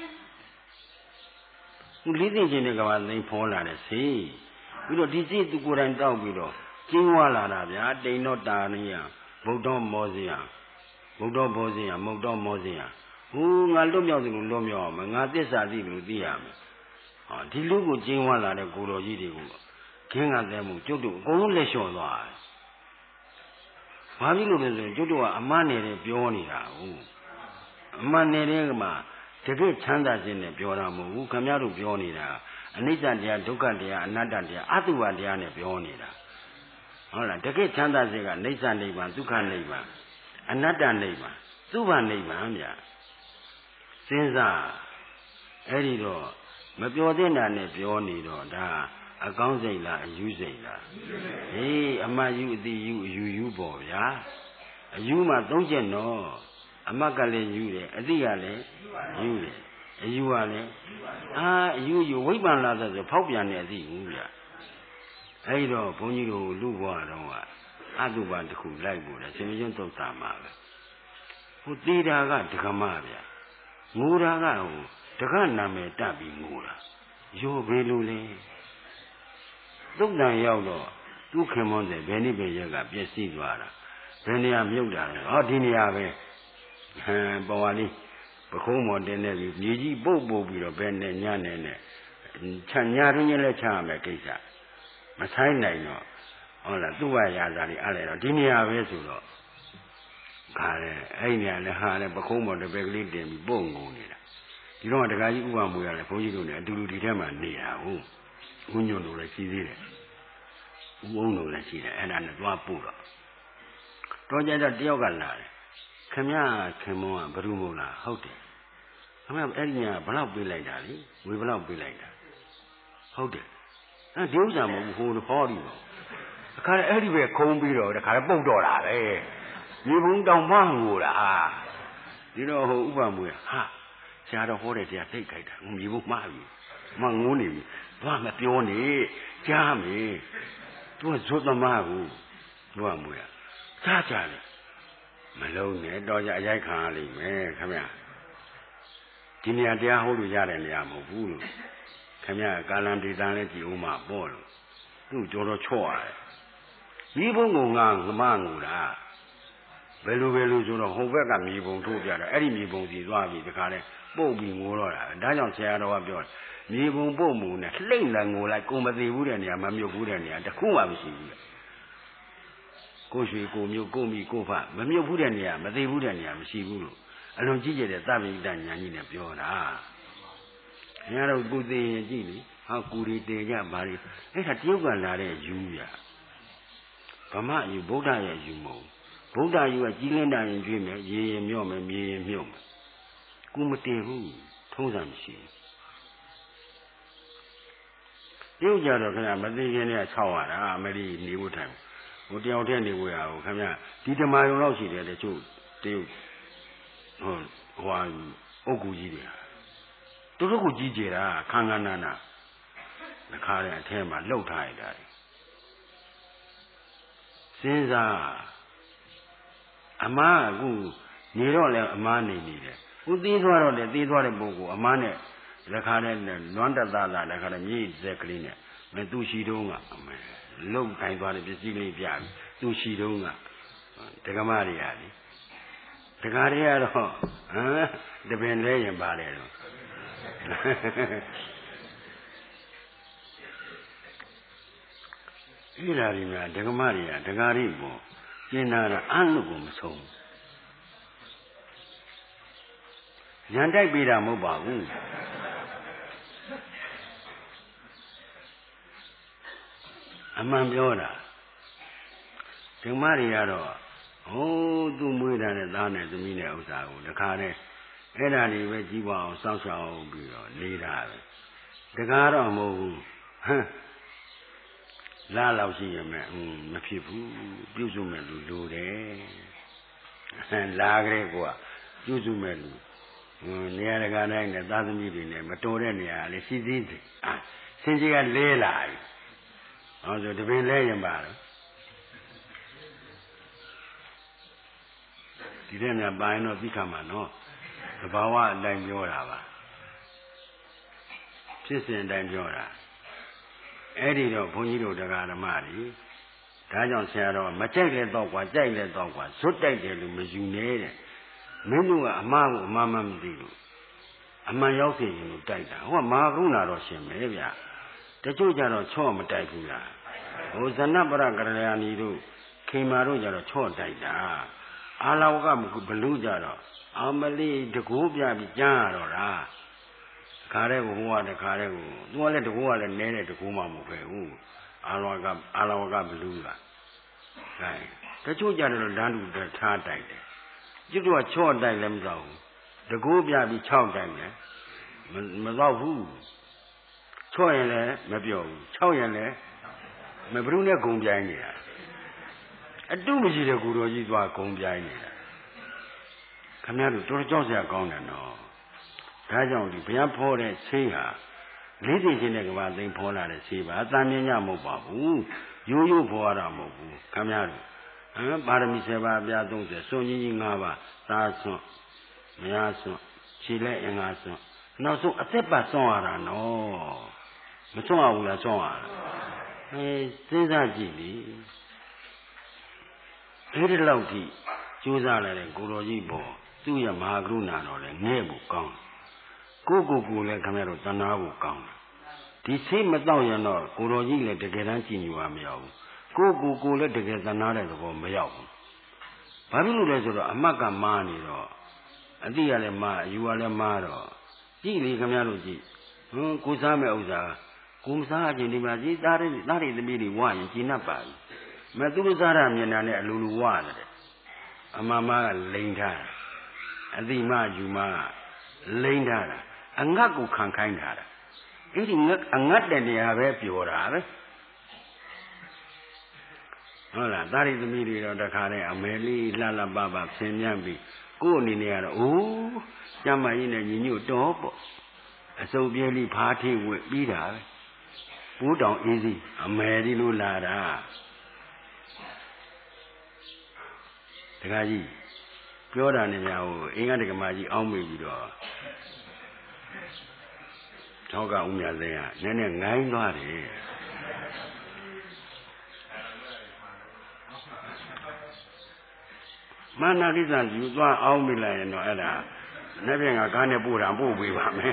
ဘူးလေးသိချင်းတဲ့ကဘာသိဖောလာတဲ့ဆေးပြီးတော့ဒီစိတ်သူကိုယ်တိုင်တောက်ပြီးတော့ကျင်းဝလာတာဗျာတိန်တော့တာနေရဘုဒ္ဓမောဇယမုတ်တော့မောဇယဟိုငါလွတ်မြောက်တယ်လို့လွတ်မြောက်အောင်ငါသစ္စာသိတယ်လို့သိရမယ်ဟောဒီလူကိုကျင်းဝလာတဲ့ကိုတော်ကြီးတွေကိုခင်းကတဲ့မှုကျုပ်တို့အကုန်လုံးလက်လျှော့သွားတယ်ဘာဖြစ်လို့လဲဆိုရင်ကျုပ်တို့ကအမှန်နဲ့ပြောနေတာဟုတ်အမှန်နဲ့တည်းကမှတကယ်ချမ်းသာခြင်းနဲ့ပြောတာမဟုတ်ဘူးခင်ဗျားတို့ပြောနေတာအနိစ္စတရားဒုက္ခတရားအနတ္တတရားအတုဝတရားနဲ့ပြောနေတာဟုတ်လားတကယ်ချမ်းသာခြင်းကနိစ္စနိဗ္ဗာန်ဒုက္ခနိဗ္ဗာန်အနတ္တနိဗ္ဗာန်သုဘနိဗ္ဗာန်ဗျာစဉ်းစားအဲ့ဒီတော့မပြောတဲ့နာနဲ့ပြောနေတော့ဒါအကောင်းစိတ်လားအယူစိတ်လားဟေးအမှတ်ယူအတိယူအယူပေါ့ဗျာအယူမှ၃ချက်နော်အမှတ်ကလည်းယူတယ်အတိကလည်းယူတယ်အယူကလည်းအယူဝိပ္ပန္နလာဆိုဖောက်ပြန်တဲ့အတိဘူးဗျအဲ့တော့ဘုန်းကြီးတို့လူဘွားတော့ကအတုပါတစ်ခုလိုက်ပို့တယ်ရှင်မင်းသုတ်တာမှာပဲဟိုတေတာကဒကမဗျငိုတာကဟိုတက္ကနာမည်တက်ပြီးငိုတာရောဘယ်လိုလဲသုတ်တန်ရောက်တော့သူ့ခင်မွန်းတယ်ဘယ်နည်းပဲရက်ကပြည့်စည်သွားတာဘယ်နေရာမြုပ်တာလဲဟောဒီနေရာပဲပေါ်ဝါလေးပခုံးမော်တင်နေပြီမြေကြီးပုတ်ပြီးတော့ဘယ်နဲ့ညနေနဲ့ချညရင်းလည်းချရမယ်ကိစ္စမဆိုင်နိုင်တော့ဟုတ်လားသူ့ဝရာဇာတွေအဲ့လေတော့ဒီနေရာပဲဆိုတော့ခါတယ်အဲ့နေရာလည်းဟာလည်းပခုံးမော်တပည့်ကလေးတင်ပြီးပုံငုံနေတာဒီတော့တခါကြီးဥပမာမွေရတယ်ဘုန်းကြီးတို့လည်းအတူတူဒီထဲမှာနေတာဟုတ်ဦးညွန့်တို့လည်းရှိသေးတယ်ဦးအောင်တို့လည်းရှိတယ်အဲ့ဒါနဲ့သွားပို့တော့ကြတော့တယောက်ကလာတယ်ခင်ဗျာခင်မွန်းကဘယ်သူမို့လားဟုတ်တယ်ခင်ဗျာအဲ့ဒီညဘလောက်ပေးလိုက်တာလေဝေဘလောက်ပေးလိုက်တာဟုတ်တယ်ဒီဥစ္စာမဟုတ်ဘူးဟိုဟောဒီပေါ့အခါအဲ့ဒီပဲခုံးပြီးတော့တခါပုတ်တော့တာပဲမြေဘုံတောင်မှငိုတာဒီတော့ဟိုဥပမွေဟာဆရာတော်ဟောတဲ့တရားသိခိုက်တာမြေဘုံမှားပြီမငိုးနေပြီဘာမပြောနေကြားမယ်သူကဇွတ်သမားကိုသူကမွေကြားကြတယ်မလုံးနဲ့တော့ကြအရိုက်ခံရလိမ့်မယ်ခင်ဗျာဒီနေရာတရားဟောလို့ရတဲ့နေရာမဟုတ်ဘူးလို့ခင်ဗျာကာလံဒေသလည်းကြည်ဦးမှာပေါ့လို့သူ့ကြောတော့ချော့ရတယ်မြေဘုံကငါမငိုတာဘယ်လိုဆိုတော့ဟိုဘက်ကမြေဘုံထိုးပြတာအဲ့ဒီမြေဘုံစီသွားပြီဒီခါလဲပုတ်ပြီးငိုတော့တာဒါကြောင့်ဆရာတော်ကပြောမြေဘုံပုတ်မှုနဲ့လှိမ့်လာငိုလိုက်ကိုမသေးဘူးတဲ့နေရာမမြုပ်ဘူးတဲ့နေရာတခုမှမရှိဘူးကိုရွှေကိုမျိုးကိုမိကိုဖမမြုပ်ဘူးတဲ့နေရာမသေးဘူးတဲ့နေရာမရှိဘူးလို့အလွန်ကြီးကျယ်တဲ့သဗ္ဗိတဉာဏ်ကြီးနဲ့ပြောတာခင်ဗျားတို့ကိုသိရင်ကြည့်လေဟောကူရီတေကြပါလေအဲ့ဒါတရုတ်ကလာတဲ့ယူရဗမာယူဗုဒ္ဓရဲ့ယူမဟုတ်ဗုဒ္ဓယူကကြီးလင်းတာရင်ကျွေးမယ်ရေရင်မြော့မယ်မြေရင်မြုပ်မယ်ကူမတည်ဘူးထုံးစံမရှိဘူးတရုတ်ကြတော့ခင်ဗျာမသိခင်နဲ့ဆောက်ရတာအမလီနေဖို့ထိုင်ဟိုတယောက်တည်းနေဖို့ရအောင်ခင်ဗျာဒီဓမ္မယုံလောက်ရှိတယ်တချို့တရုတ်ဟိုအုတ်ကူကြီးတွေသူတို့ကိုကြီးကျယ်တာခန်းခန်းနာနာခါတဲ့အထဲမှာလှုပ်ထားရတာစဉ်းစားအမားအခုနေတော့လဲအမားနေတယ်ခုသေးသွားတော့လေသေးသွားတဲ့ပုဂ္ဂိုလ်အမားနဲ့လက်ခါနဲ့လွမ်းတသားလာလက်ခါနဲ့မြေစက်ကလေးနဲ့မသူရှိတုံးကလုံခိုင်းသွားတဲ့ပစ္စည်းလေးပြပြီသူရှိတုံးကဒကမတွေရာလေဒကာတွေကတော့တပင်လဲရင်ပါလေတော့အဲ့ဒါတွေများဒကမတွေကဒကာတွေပေါ့ကျင်နာတာအလို့ကိုမဆုံးရန်တိုက်ပေးတာမဟုတ်ပါဘူးအမှန်ပြောတာဒကမတွေကတော့ဟိုးသူ့မွေးတာနဲ့သားနဲ့သမီးနဲ့ဥစ္စာကိုတခါနဲ့အဲ့ဒါတွေပဲကြီးပွားအောင်စောင့်ရှောက်ပြီးတော့နေတာပဲတကားတော့မဟုတ်ဘူးလားလောက်ရှိရမယ်မဖြစ်ဘူးပြုစုမဲ့လူလိုတယ်လာကြဲကွာပြုစုမဲ့လူနေရာတကာတိုင်းနဲ့သားသမီးတွေနဲ့မတော်တဲ့နေရာလေးစီးစင်းတယ်စင်ကြီးကလဲလာပြီဟောဆိုတပင်လဲရင်ပါတော့ဒီတဲ့များပိုင်းတော့သိခါမှာနော်သဘာဝအတိုင်းပြောတာပါဖြစ်စဉ်အတိုင်းပြောတာအဲ့ဒီတော့ဘုန်းကြီးတို့တရားဓမ္မတွေဒါကြောင့်ဆရာတော်မကြိုက်လဲတော့ကွာကြိုက်လဲတော့ကွာဇွတ်တိုက်တယ်လို့မယူနေတဲ့မင်းတို့ကအမှားကိုအမှားမှမသိလို့အမှန်ရောက်စေရင်လို့တိုက်တာဟောမဟာကရုဏာတော့ရှင်ပဲဗျတချို့ကြတော့ချော့မတိုက်ဘူးလားဟိုဇနပရကရဏာနီတို့ခေမာတို့ကြတော့ချော့တိုက်တာအာလဝကဘလူကြတော့အမလေးတကိုးပြပြီးကြားရတော့လားခါတဲ့ကိုဟိုကတခါတဲ့ကိုသူကလည်းတကိုးကလည်းနဲတဲ့တကိုးမှမဟုတ်ပဲဘူးအာလဝကဘလူကအဲတချို့ကြတော့လမ်းလူထားတိုက်တယ်ကျွတ်ကချော့တိုက်လည်းမတော့ဘူးတကိုးပြပြီး6တိုက်တယ်မတော့ဘူးချော့ရင်လည်းမပြောဘူး6ရင်လည်းမဘလူနဲ့ဂုံပြိုင်းနေတာအတုမရှိတဲ့ကိုတော်ကြီးသွားဂုံပြိုင်းနေတာခင်ဗျားတို့တော်တော်ကြောက်စရာကောင်းတယ်နော်ဒါကြောင့်ဒီဘုရားဖောတဲ့ဆေးဟာလေးသိချင်းတဲ့ကဘာသိမ်းဖောလာတဲ့ဆေးပါအတန်မြင့်ညမဟုတ်ပါဘူးရိုးရိုးဖောရတာမဟုတ်ဘူးခင်ဗျားတို့ပါရမီ7ပါးအပြား30စွန့်ကြီးကြီး5ပါးသာစွန့်မယားစွန့်ခြေလက်အင်္ဂါစွန့်နောက်ဆုံးအသက်ပါစွန့်ရတာနော်မစွန့်ရဘူးလားစွန့်ရတာစဉ်းစားကြည့်လေအဲ့ဒီလောက်ထိကြိုးစားလာတဲ့ကိုတော်ကြီးပေါ်သူ့ရဲ့မဟာကရုဏာတော်လည်းငဲ့ဖို့ကောင်းကိုလည်းခင်ဗျားတို့တဏှာဖို့ကောင်းဒီစိတ်မတော့ရင်တော့ကိုတော်ကြီးလည်းတကယ်တမ်းကြည်ညိုပါမရောက်ဘူးကိုလည်းတကယ်တဏှာတဲ့သဘောမရောက်ဘူးဘာဖြစ်လို့လဲဆိုတော့အမှတ်ကမားနေတော့အတိကလည်းမားအယူကလည်းမားတော့ကြည့်လေခင်ဗျားတို့ကြည့်ကိုစားမဲ့ဥစ္စာကိုမစားခြင်းဒီမှာကြည်သားတွေသမီးတွေဝါရင်ကျဉ်တ်ပါပြီမသူတို့စားရမျက်နှာနဲ့အလိုလိုဝါတယ်အမမကလိန်ထားတာအတိမယူမကလိန်ထားတာအငတ်ကိုခံခိုင်းထားတာအဲ့ဒီအငတ်တဲ့နေရာပဲပျော်တာပဲဟုတ်လားသားရီသမီးတွေတော့တခါနဲ့အမဲလေးလှလှပပဆင်မြန်းပြီးကို့အနေနဲ့ကတော့အိုးကျမကြီးနဲ့ညီညွတ်တော့ပေါ့အစုပ်ပြဲလေးဖားထိဝစ်ပြီးတာပဲဘူးတောင်အေးစီအမဲလေးလိုလာတာတခါကြီးပြောတာနဲ့များဟိုအင်္ဂါတက္ကမကြီးအောင်းမိပြီးတော့ထောက်ကဦးမြတ်သိန်းကနည်းနည်းငိုင်းသွားတယ်မန္နာကိစ္စယူသွားအောင်းမိလိုက်ရင်တော့အဲ့ဒါနေ့ပြင်ကကားနဲ့ပို့တာပို့ပေးပါမယ်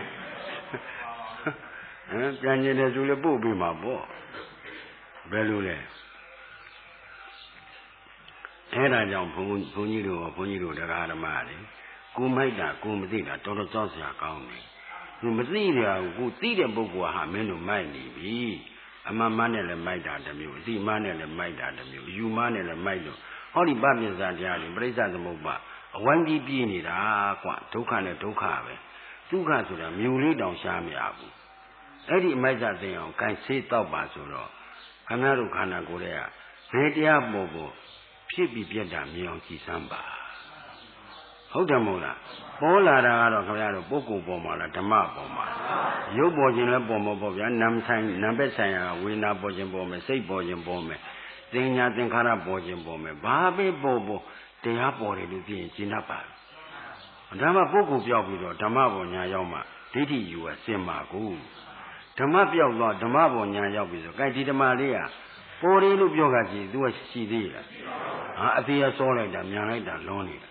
ပြန်ကျင်တယ်ဆိုလည်းပို့ပေးမှာပေါ့ဘယ်လိုလဲအဲ့ဒါကြောင့်ဘုန်းကြီးတို့တရားဓမ္မတွေကိုမိုက်တာကိုမသိတာတော်တော်ကြောက်စရာကောင်းတယ်သူမသိရဘူးကိုသိတဲ့ပုဂ္ဂိုလ်ဟာမင်းတို့မိုက်နေပြီအမှန်မှန်နဲ့လည်းမိုက်တာတစ်မျိုးအသိမှန်နဲ့လည်းမိုက်တာတစ်မျိုးယူမှန်နဲ့လည်းမိုက်လို့ဟောဒီပပစ္စတရားတွေပြိဿသမုပ္ပါအဝိုင်းကြီးပြေးနေတာကွဒုက္ခနဲ့ဒုက္ခပဲဒုက္ခဆိုတာမြို့လေးတောင်ရှားမရဘူးအဲ့ဒီအမိုက်စာသိအောင်ကန်ဆေးတောက်ပါဆိုတော့ခဏတို့ခန္ဓာကိုယ်ရဲ့ဘယ်တရားပေါ်ဖြစ်ပြီးပြတ်တာမြင်အောင်ကြည်စမ်းပါဟုတ်တယ်မို့လားပေါ်လာတာကတော့ခင်ဗျားတို့ပုဂ္ဂိုလ်ပေါ်မှာလားဓမ္မပေါ်မှာရုပ်ပေါ်ခြင်းလည်းပေါ်မှာပေါ့ဗျာနာမ်ဘက်ဆိုင်ရာဝေနာပေါ်ခြင်းပေါ်မယ်စိတ်ပေါ်ခြင်းပေါ်မယ်တင်ညာသင်္ခါရပေါ်ခြင်းပေါ်မယ်ဘာပဲပေါ်ပေါ်တရားပေါ်တယ်လို့သိရင်ရှင်းတတ်ပါဓမ္မပုဂ္ဂိုလ်ပြောက်ပြီးတော့ဓမ္မပေါ်ညာရောက်မှဒိဋ္ဌိယူကစင်ပါကူဓမ္မပြောက်တော့ဓမ္မပေါ်ညာရောက်ပြီဆိုကဲဒီဓမ္မလေးကပေါ်တယ်လို့ပြောကြကြည့်သူကရှိသေးလားဟာအသေးအစောလိုက်တာညာလိုက်တာလွန်နေတာ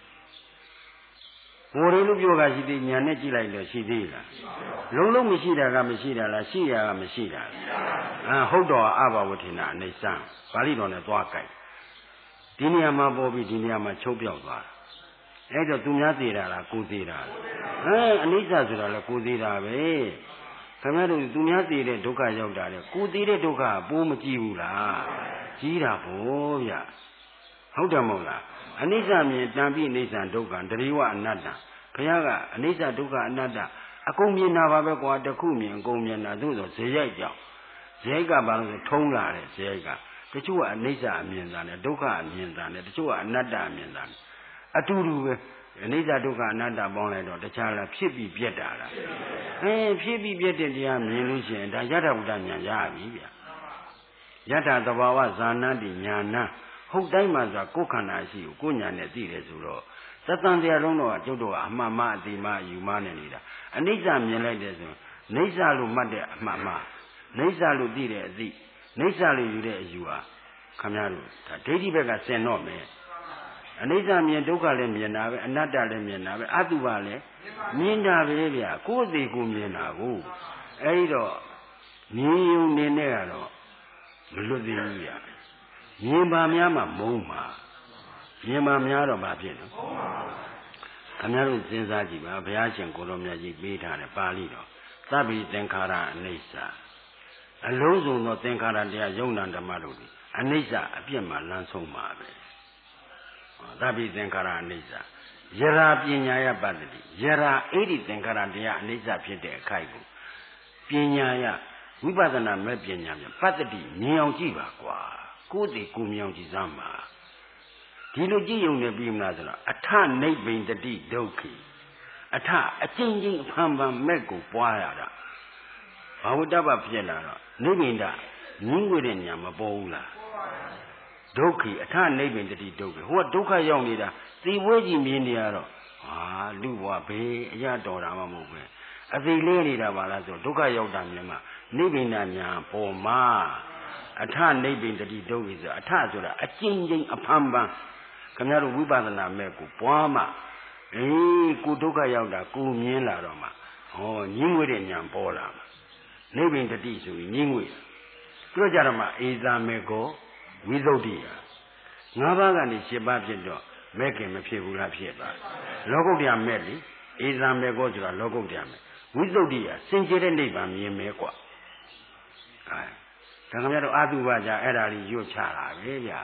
ပေါ်တယ်လို့ပြောကြရှိသေးညာနဲ့ကြည့်လိုက်လို့ရှိသေးလားလုံးလုံးမရှိတာကမရှိတာလားရှိရကမရှိတာဟုတ်တော့အဘဝဋ္ဌိနာအိဋ္ဌံပါဠိတော်နဲ့သွားကြိုက်ဒီနေရာမှာပေါ်ပြီးဒီနေရာမှာချုပ်ပြောက်သွားအဲ့တော့သူများသေးတာလားကိုယ်သေးတာလားအနိစ္စဆိုတာလည်းကိုယ်သေးတာပဲခင်ဗျားတို့သူများသေးတဲ့ဒုက္ခရောက်တာလေကိုယ်သေးတဲ့ဒုက္ခပိုးမကြည့်ဘူးလားကြီးတာဗောဗျဟုတ်တယ်မဟုတ်လားအနိစ္စမြင်တံပြီးအနိစ္စဒုက္ခတရိဝအနတ္တဘုရားကအနိစ္စဒုက္ခအနတ္တအကုန်မြင်တာပါပဲကွာတခုမြင်အကုန်မြင်တာသို့သောဇေယိုက်ကြောင့်ဇေယိုက်ကဘာလို့ဆိုထုံးလာတယ်ဇေယိုက်ကတချို့ကအနိစ္စအမြင်တာနဲ့ဒုက္ခအမြင်တာနဲ့တချို့ကအနတ္တအမြင်တာနဲ့အတူတူပဲအနိစ္စဒုက္ခအနတ္တပေါင်းလိုက်တော့တခြားလားဖြစ်ပြီးပြက်တာလားဖြစ်ပြီးပြက်တဲ့တရားမြင်လို့ရှိရင်ဒါယထာဘုဒ္ဓဉာဏ်ရပြီဗျယထာသဘာဝဇာနတိဉာဏဟုတ်တိုင်းမှာဆိုကိုယ်ခန္ဓာရှိကိုကိုယ်ဉာဏ်နဲ့သိတယ်ဆိုတော့သတ္တန်တရားလုံးတော့ကျုပ်တို့ကအမှန်မှအတိမှယူမှနဲ့နေတာအနိစ္စမြင်လိုက်တယ်ဆိုနိစ္စလို့မှတ်တဲ့အမှန်မှနိစ္စလို့သိတဲ့အသိနိစ္စလို့ယူတဲ့အယူဟာခင်ဗျားတို့ဒါဒိဋ္ဌိဘက်ကဆင်တော့မယ်အနိစ္စမြင်ဒုက္ခလည်းမြင်တာပဲအနတ္တလည်းမြင်တာပဲအတုပလည်းမြင်တာပဲဗျာကိုယ်သိကိုမြင်တာကိုအဲဒီတော့မြင်ုံနေနဲ့ကတော့မလွတ်သေးဘူးဗျာမြင်ပါများမှမုန်းပါမြင်ပါများတော့ဘာဖြစ်လဲခင်ဗျားတို့စဉ်းစားကြည့်ပါဘုရားရှင်ကိုလိုမြတ်ကြီးပေးထားတယ်ပါဠိတော်သဗ္ဗိသင်္ခါရအနိစ္စအလုံးစုံသောသင်္ခါရတရားယုံနာဓမ္မတို့ဒီအနိစ္စအပြစ်မှလမ်းဆုံးပါပဲသဗ္ဗိသင်္ခါရအနိစ္စယရာပညာယပတ္တိယရာအဲ့ဒီသင်္ခါရတရားအနိစ္စဖြစ်တဲ့အခိုက်ကိုပညာယဝိပဿနာမဲ့ပညာဖြင့်ပတ္တိမြင်အောင်ကြည့်ပါကွာကိုယ်တည်ကိုမြင်အောင်ကြည့်စမ်းပါဒီလိုကြည့်ရုံနဲ့ပြီးမလားဆိုတော့အထနိဗ္ဗိန္တတိဒုက္ခိအထအကျဉ်းချင်းအဖန်ဖန်မဲ့ကိုပွားရတာဘာဝတ္တပဖြစ်လာတော့နိဗ္ဗိန္ဒငင်းွေတဲ့ညာမပေါ်ဘူးလားဒုက္ခိအထနိဗ္ဗိန္တတိဒုက္ခိဟိုကဒုက္ခရောက်နေတာသိဝဲကြီးမြင်နေရတော့ဟာလူဘဝဘေးအရတော်တာမှမဟုတ်ပဲအသိလေးနေတာပါလားဆိုဒုက္ခရောက်တာမြင်မှနိဗ္ဗိန္ဒညာပေါ်မှာအထနိဗ္ဗိန္တတိဒုက္ခိဆိုအထဆိုတာအကျဉ်းချင်းအဖန်ဖန်ခင်ဗျားတို့ဝိပဿနာမဲ့ကိုပွားမှကိုဒုက္ခရောက်တာကိုမြင်လာတော့မှဟောညင်းဝဲတဲ့ညာပေါ်လာမှာနိဗ္ဗိန္တတိဆိုပြီးညင်းဝဲပြောကြတော့မှဧဇာမေကောဝိသုဒ္ဓိယ၅ပါးကနေ၈ပါးဖြစ်တော့မဲ့ခင်မဖြစ်ဘူးလားဖြစ်ပါလောကုတ္တရာမဲ့လေဧဇာမေကောဆိုတာလောကုတ္တရာမဲ့ဝိသုဒ္ဓိယစင်ကြယ်တဲ့နိဗ္ဗာန်မြင်မဲကွာဒါခင်ဗျားတို့အာတုဘကြအဲ့ဒါလေးရွတ်ချတာပဲဗျ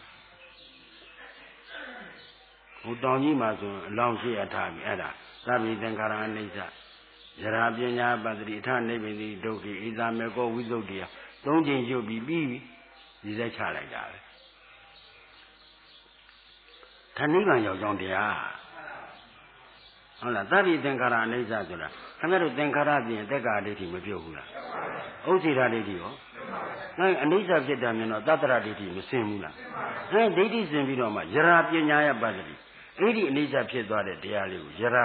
ဟိုတောင်ကြီးမှာဆိုအလောင်းရှိအထားပြီအဲ့ဒါသဗ္ဗိသင်္ခါရအနိစ္စယရာပညာပတ္တိအထနိဗ္ဗိန္တိဒုက္ခိဣဇာမေကောဝိသုဒ္ဓိယ၃ချိန်ရွတ်ပြီးပြီးပြီဒီစက်ချလိုက်တာပဲဒါနိဗ္ဗာန်ရောက်ကြောင်းတရားဟုတ်လားသဗ္ဗိသင်္ခါရအနိစ္စဆိုတာခင်ဗျားတို့သင်္ခါရပြင်တက္ကာဒိဋ္ဌိမပြုတ်ဘူးလားဥစ္စေတာဒိဋ္ဌိရောအနိစ္စဖြစ်တာမြင်တော့သတ္တရဒိဋ္ဌိမစင်ဘူးလားဒိဋ္ဌိစင်ပြီးတော့မှယရာပညာယပတ္တိအဲ့ဒီအနိစ္စဖြစ်သွားတဲ့တရားလေးကိုယရာ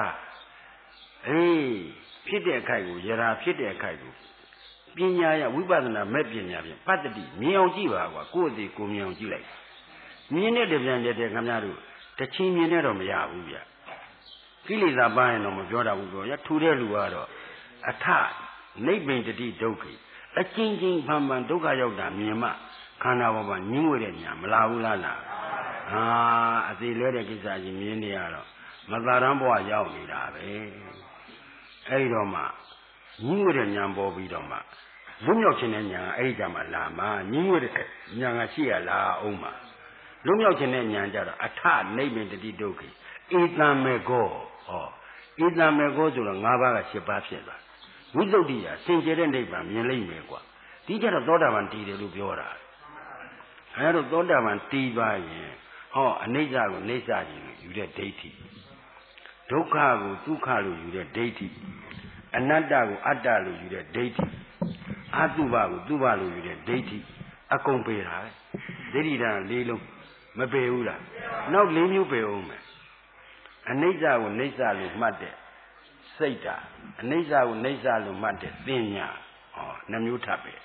ဖြစ်တဲ့အခိုက်ကိုယရာဖြစ်တဲ့အခိုက်ကိုပညာယဝိပဿနာမဲ့ပညာဖြင့်ပတ္တိမြင်အောင်ကြည့်ပါကွာကိုယ့်အသေးကိုမြင်အောင်ကြည့်လိုက်မြင်တဲ့ပြန်တဲ့ခင်ဗျားတို့တချင်းမြင်တဲ့တော့မရဘူးဗျကိလေသာပါရင်တော့မပြောတာဘူးပြောရထူတဲ့လူကတော့အထနိဗ္ဗိန္တတိဒုက္ခိအချင်းချင်းဖန်ဖန်ဒုက္ခရောက်တာမြင်မှခန္ဓာပေါ်မှာညှင်းဝဲတဲ့ညာမလာဘူးလားအသေးလဲတဲ့ကိစ္စကြီးမြင်နေရတော့မသာရန်ဘဝရောက်နေတာပဲအဲ့ဒီတော့မှညှင်းဝဲတဲ့ညာပေါ်ပြီးတော့မှလွတ်မြောက်ခြင်းတဲ့ညာအဲ့ဒီကြမှာလာမှညှင်းဝဲတဲ့ညာကရှိရလားအောင်မှာလွတ်မြောက်ခြင်းတဲ့ညာကြတော့အထနိဗ္ဗိန္တတိဒုက္ခိဧတံမေကောဧတံမေကောဆိုတော့၅ပါးက၈ပါးဖြစ်သွားဝိသုဒ္ဓိယစင်ကြယ်တဲ့နိဗ္ဗာန်မြင်လိမ့်မယ်ကွာဒီကြတော့သောတာပန်တည်တယ်လို့ပြောတာအဲဒါသောတာပန်တည်သွားရင်အနိစ္စကိုနိစ္စကြီးလို့ယူတဲ့ဒိဋ္ဌိဒုက္ခကိုဒုက္ခလို့ယူတဲ့ဒိဋ္ဌိအနတ္တကိုအတ္တလို့ယူတဲ့ဒိဋ္ဌိအတုပကိုတုပလို့ယူတဲ့ဒိဋ္ဌိအကုန်ပေးတာပဲဒိဋ္ဌိဓာတ်၄လုံးမပယ်ဘူးလားနောက်၄မျိုးပယ်အောင်မယ်အနိစ္စကိုနိစ္စလို့မှတ်တဲ့စိတ်ဓာတ်အနိစ္စကိုနိစ္စလို့မှတ်တဲ့ပညာနှမျိုးထပ်ပဲ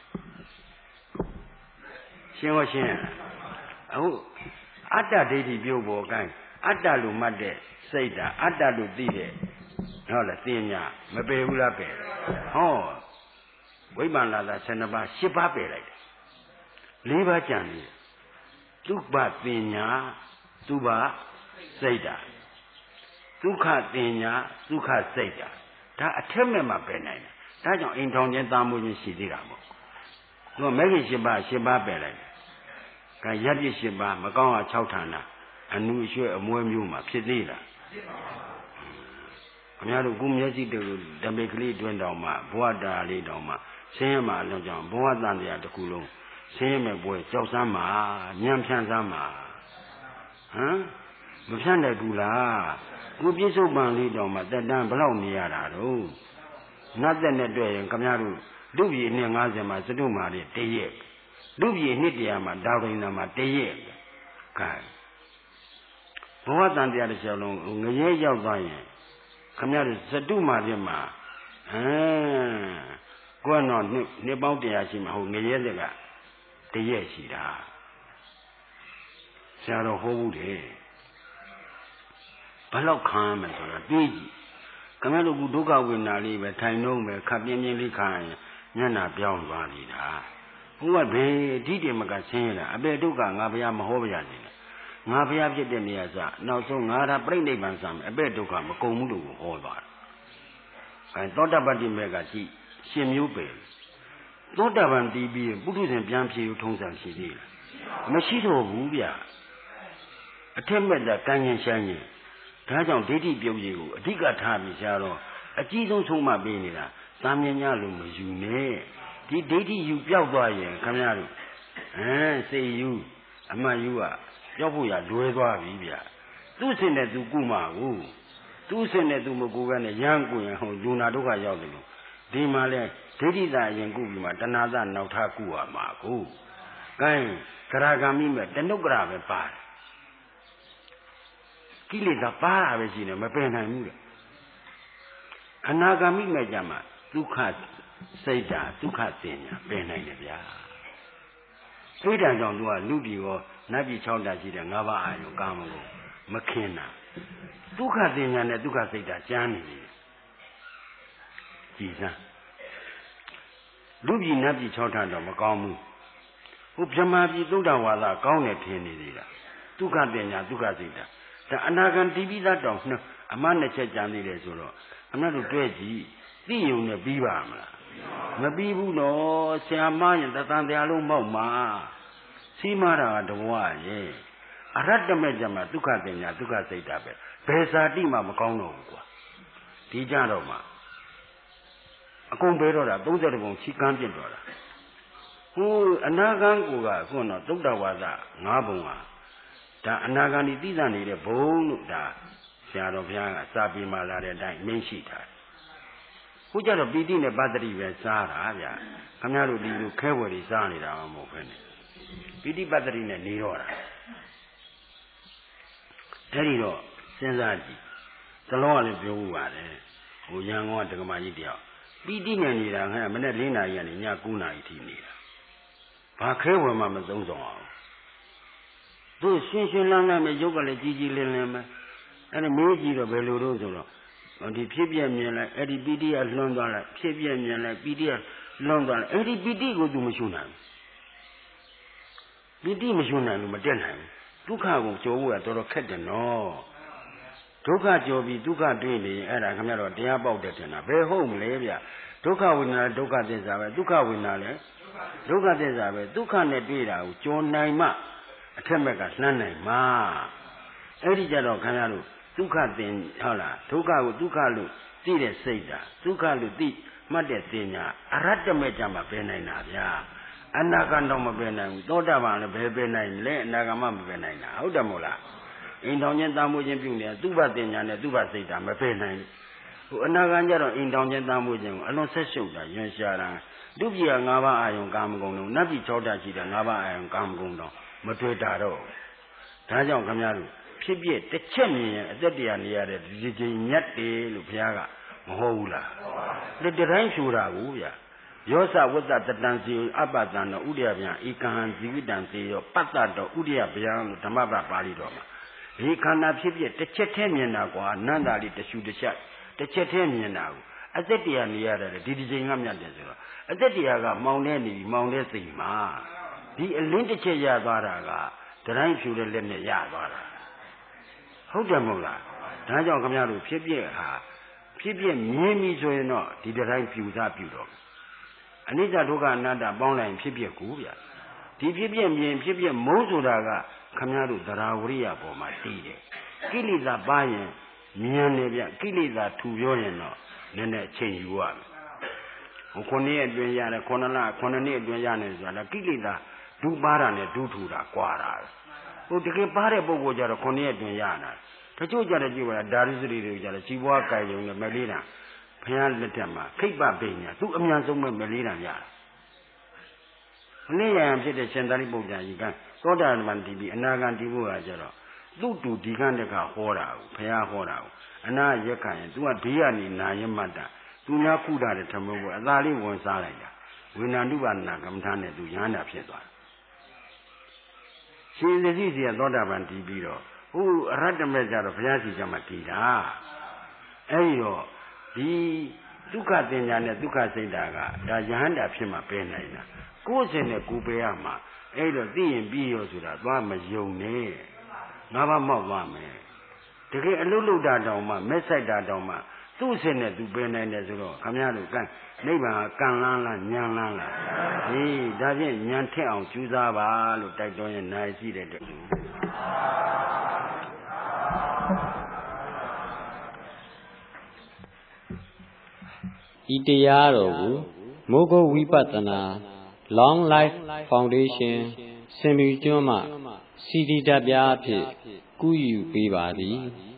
ရှင်းရှင်းအခုအတ္တဒိဋ္ဌိပြုတ်ပေါ်ကိုင်းအတ္တလို့မှတ်တဲ့စိတ်ဓာတ်အတ္တလို့သိတဲ့ဟုတ်လားပညာမပယ်ဘူးလားပယ်ဟောဝိပ္ပန္နသာ12ပါး10ပါးပယ်လိုက်တယ်4ပါးကြံနေသုဘပညာသုဘစိတ်ဓာတ်ဒုက္ခပညာဒုက္ခစိတ်ဓာတ်ဒါအထက်မဲ့မှာပယ်နိုင်တယ်ဒါကြောင့်အိမ်ထောင်ခြင်းသားမှုခြင်းရှိသေးတာမဟုတ်သူကမဲခင်10ပါး10ပါးပယ်လိုက်တယ်ကဲရပ်ပြစ်10ပါးမကောင်းအောင်6ဌာနအနုအရွှဲအမွဲမျိုးမှာဖြစ်သေးလားဖြစ်ပါဘူးခင်ဗျားတို့ကုမျက်စိတူဓမေကလေးတွင်တောင်မှဘဝတာလေးတောင်မှဆင်းရဲမှာအလုံးကြောင့်ဘဝတန်တရားတစ်ခုလုံးဆင်းရဲမဲ့ပွဲကြောက်စမ်းမှာညံဖြန့်စမ်းမှာဟမ်မဖြန့်နိုင်ဘူးလားကိုပြစ္ဆုတ်ပံလေးတောင်မှတက်တန်းဘလောက်နေရတာတော့နတ်သက်နဲ့တွေ့ရင်ခင်ဗျားတို့လူပြည်နှစ်50မှာစတုမာလေးတရက်လူပြည်နှစ်100မှာဒါဝိနာမှာတရက်ကဲဘဝတန်တရားတစ်ချက်လုံးငရဲရောက်သွားရင်ခင်ဗျားတို့စတုမာလေးမှာကိုယ်တော့နှစ်ပေါင်း100ရှိမှာဟိုငရဲသက်ကတရက်ရှိတာဆရာတော်ဟောဘူးတယ်ဘလောက်ခံရမယ်ဆိုတာတွေးကြည့်ခင်ဗျားတို့ကဒုက္ခဝေဒနာလေးပဲထိုင်နှုံးပဲခပ်ပြင်းပြင်းလေးခံရင်ညနာပြောင်းသွားနေတာဘုရားဘယ်ဒီတည်းမကဆင်းရတာအပေဒုက္ခငါဘုရားမဟောပါရစေနဲ့ငါဘုရားဖြစ်တဲ့နေရာစနောက်ဆုံးငါဒါပြိဋိဘံစမယ်အပေဒုက္ခမကုန်ဘူးလို့ဟောသွားတယ်အဲသောတပတ္တိမေကကြည့်ရှင်မျိုးပဲသောတပန်တီးပြီးပုထုဇဉ်ပြန်ဖြေထုံးစံရှိသေးလားမရှိတော့ဘူးဗျအထက်မဲ့တာကံရင်ဆိုင်ရင်ဒါကြောင့်ဒိဋ္ဌိပြုတ်ကြီးကိုအဓိကထားပြီးရှားတော့အကြီးဆုံးဆုံးမပေးနေတာသာမြင်များလို့မယူနဲ့ဒီဒိဋ္ဌိယူပြောက်သွားရင်ခင်ဗျားတို့စိတ်ယူအမှတ်ယူကပြောက်ဖို့ရလွယ်သွားပြီဗျသူ့စင်နဲ့သူကုမှာကိုသူ့စင်နဲ့သူမကူပဲနဲ့ရမ်းကူရင်ဟိုလူနာဒုက္ခရောက်တယ်လို့ဒီမှာလဲဒိဋ္ဌိသာရင်ကုပြီးမှတဏှာသနောက်ထားကုရမှာကိုကဲကရာဂမိမဲ့တဏုကရပဲပါတယ်ကိလေသာပါတာပဲရှိနေမပယ်နိုင်ဘူးလေအနာဂါမိမဲ့ကြမှာဒုက္ခစိတ်ဓာတ်ဒုက္ခသင်ညာပယ်နိုင်တယ်ဗျာစိတ်ဓာတ်ကြောင့်သူကလူပြည်ရောနတ်ပြည်6ဓာတ်ရှိတဲ့၅ပါးအာယုကာမဂုဏ်မခင်းတာဒုက္ခသင်ညာနဲ့ဒုက္ခစိတ်ဓာတ်ကျမ်းနေတယ်ကြည်စမ်းလူပြည်နတ်ပြည်6ဓာတ်တော့မကောင်းဘူးဟိုဗြဟ္မာပြည်သုဒ္ဓဝါဒကောင်းတယ်ထင်နေသေးတာဒုက္ခသင်ညာဒုက္ခစိတ်ဓာတ်ဒါအနာဂံတိပိသတောင်အမှနှစ်ချက်ကြံသေးတယ်ဆိုတော့အမှတ်တို့တွဲကြည့်သိယုံနဲ့ပြီးပါမလားမပြီးဘူးတော့ဆရာမရင်တသံတရားလုံးမောက်မှာစီးမားတာကတဘဝရဲ့အရတ္တမဲ့ကြမှာဒုက္ခသင်ညာဒုက္ခစိတ်ဓာတ်ပဲဘယ်စာတိမှမကောင်းတော့ဘူးကွာဒီကြတော့မှအကုန်ပဲတော့တာ30ပုံချီကန်းပြစ်တော့တာဟိုအနာဂံကိုကခုနသုဒ္ဓဝါဒ9ပုံဟာဒါအနာဂံတိသိသနေတဲ့ဘုံလို့ဒါဆရာတော်ဘုရားကစာပေမှာလာတဲ့အတိုင်းမင်းရှိတာခုကျတော့ပီတိနဲ့ပတ္တိပဲစားတာဗျာခင်ဗျားတို့ဒီလိုခဲဝယ်တွေစားနေတာမဟုတ်ဘဲနဲ့ပီတိပတ္တိနဲ့နေတော့တာအဲ့ဒီတော့စဉ်းစားကြည့်သလုံးကလည်းပြောဥပါတယ်ဟိုရန်ကုန်ကဒကမာကြီးတယောက်ပီတိနဲ့နေတာငါမနေ့4နာရီကနေည9နာရီထိနေတာဘာခဲဝယ်မှမသုံးဆောင်အောင်သူရှင်းရှင်းလန်းလန်းပဲရုပ်ကလည်းကြီးကြီးလင်းလင်းပဲအဲ့ဒါမေးကြည့်တော့ဘယ်လိုတော့ဆိုတော့ဒီဖြစ်ပြမြင်လိုက်အဲ့ဒီပီတိကလွန်သွားလိုက်ဖြစ်ပြမြင်လိုက်ပီတိကလွန်သွားလိုက်အဲ့ဒီပီတိကိုသူမရှုနိုင်ဘူးပီတိမရှုနိုင်လို့မတက်နိုင်ဘူးဒုက္ခကိုကြောဖို့ကတော်တော်ခက်တယ်နော်ဒုက္ခကြောပြီးဒုက္ခတွေ့နေရင်အဲ့ဒါခင်ဗျားတော့တရားပေါက်တယ်ထင်တာဘယ်ဟုတ်မလဲဗျဒုက္ခဝေဒနာဒုက္ခသစ္စာပဲဒုက္ခဝေဒနာလည်းဒုက္ခသစ္စာပဲဒုက္ခနဲ့တွေ့တာကိုကြောနိုင်မှအထက်မဲ့ကလှမ်းနိုင်မှာအဲ့ဒီကြတော့ခင်ဗျားတို့ဒုက္ခသင်ဟုတ်လားဒုက္ခကိုဒုက္ခလို့သိတဲ့စိတ်ဓာတ်ဒုက္ခလို့သိမှတ်တဲ့သင်ညာအရတ္တမဲ့ကြမှာပဲနိုင်တာဗျာအနာဂံတော့မပဲနိုင်ဘူးသောတာပန်လည်းဘယ်ပဲနိုင်လဲအနာဂံမပဲနိုင်တာဟုတ်တယ်မို့လားအိမ်တော်ချင်းတာမှုချင်းပြုနေတာသူ့ဘသင်ညာနဲ့သူ့ဘစိတ်ဓာတ်မပဲနိုင်ဘူးဟိုအနာဂံကြတော့အိမ်တော်ချင်းတာမှုချင်းကိုအလွန်ဆက်ရှုပ်တာရွှင်ရှာတာဒုတိယ5ပါးအာယုံကာမဂုဏ်တို့နတ်ပြည်6ဓာတ်ရှိတဲ့5ပါးအာယုံကာမဂုဏ်တို့မတွေ့တာတော့ဒါကြောင့်ခင်ဗျားတို့ဖြစ်ဖြစ်တစ်ချက်မြင်ရင်အသက်တရားနေရတဲ့ဒီချိန်မြတ်တယ်လို့ဘုရားကမဟုတ်ဘူးလားဒီတိုင်းဆိုတာကိုဗျာယောသဝတ္တတတံစီအပ္ပတံတော့ဥဒယဗျာဧကံဇီဝိတံစီရောပတ္တတော်ဥဒယဗျာလို့ဓမ္မပပါဠိတော်မှာဒီခန္ဓာဖြစ်ဖြစ်တစ်ချက်တည်းမြင်တာကွာနန္တာလေးတရှုတစ်ချက်တစ်ချက်တည်းမြင်တာကိုအသက်တရားနေရတယ်ဒီချိန်ကမြတ်တယ်ဆိုတော့အသက်တရားကမောင်တဲ့နေမောင်တဲ့စိတ်မှာဒီအလင်းတစ်ချက်ရသွားတာကတိုင်းဖြူတဲ့လက်နဲ့ရသွားတာဟုတ်တယ်မဟုတ်လားဒါကြောင့်ခင်ဗျားတို့ဖြစ်ဖြစ်ဟာဖြစ်ဖြစ်မြင်ပြီဆိုရင်တော့ဒီတိုင်းဖြူစားပြုတော့အနိစ္စဒုက္ခအနတ္တပေါင်းလိုက်ဖြစ်ဖြစ်ကိုဗျာဒီဖြစ်ဖြစ်မြင်ဖြစ်ဖြစ်မုန်းဆိုတာကခင်ဗျားတို့သရဝရိယပေါ်မှာတည်တယ်ကိလေသာပါရင်မြင်တယ်ဗျကိလေသာထူပြောရင်တော့နည်းနည်းအချိန်ယူရမယ်ဟို9ရက်အတွင်းရတယ်9လ9နှစ်အတွင်းရတယ်ဆိုတာကိလေသာဒုပါတာနဲ့ဒုထူတာကွာတာဟိုတကယ်ပါတဲ့ပုဂ္ဂိုလ်ကြတော့9ရက်အတွင်းရတာတချို့ကြတဲ့ကြည့်ပါလားဒါရိစရိတွေကြတယ်ជីပွားကြိုင်ုံနဲ့မလေးတာဘုရားလက်ထက်မှာခိဗ္ဗပိညာသူအမြန်ဆုံးပဲမလေးတာရတာအနည်းရန်ဖြစ်တဲ့ရှင်သာရိပုတ္တရာကြီးကသောတာပန်တည်ပြီးအနာဂံတည်ဖို့ကကြတော့သူ့တူဒီကန်းတကဟောတာကိုဘုရားဟောတာကိုအနာရက်ခံရင် तू ကဘေးကနေနာရမတ်တာသူများခုတာတဲ့ဓမ္မကိုအသာလေးဝင်စားလိုက်တာဝိနန္တုပါဏကမ္မထာနဲ့ तू ရဟန္တာဖြစ်သွားတယ်ရှင်သတိစီကသောတာပန်တည်ပြီးတော့ဟိုအရဟတမေကြတော့ဘုရားရှိခိုးမှတည်တာအဲဒီတော့ဒီဒုက္ခသင်ညာနဲ့ဒုက္ခစိတ်ဓာတ်ကဒါယဟန္တာဖြစ်မှပဲနိုင်တာကိုယ်စင်နဲ့ကိုယ်ပဲရမှာအဲ့တော့သိရင်ပြီးရောဆိုတာသွားမယုံနဲ့ငါးပါးမောက်သွားမယ်တကယ်အလုလုတာတောင်မှမက်ဆိုင်တာတောင်မှသူ့စင်နဲ့သူပဲနိုင်တယ်ဆိုတော့ခမည်းတော်ကနိဗ္ဗာန်ကံလန်းလားဉာဏ်လန်းလားဟေးဒါဖြင့်ဉာဏ်ထက်အောင်ကြိုးစားပါလို့တိုက်တွန်းရင်နိုင်ရှိတဲ့တူဤတရားတော်ကိုမိုးကုတ်ဝိပဿနာ Long Life Foundation စင်မြကျွန်းမှ CD ဓာတ်ပြားအဖြစ်ကူးယူပေးပါသည်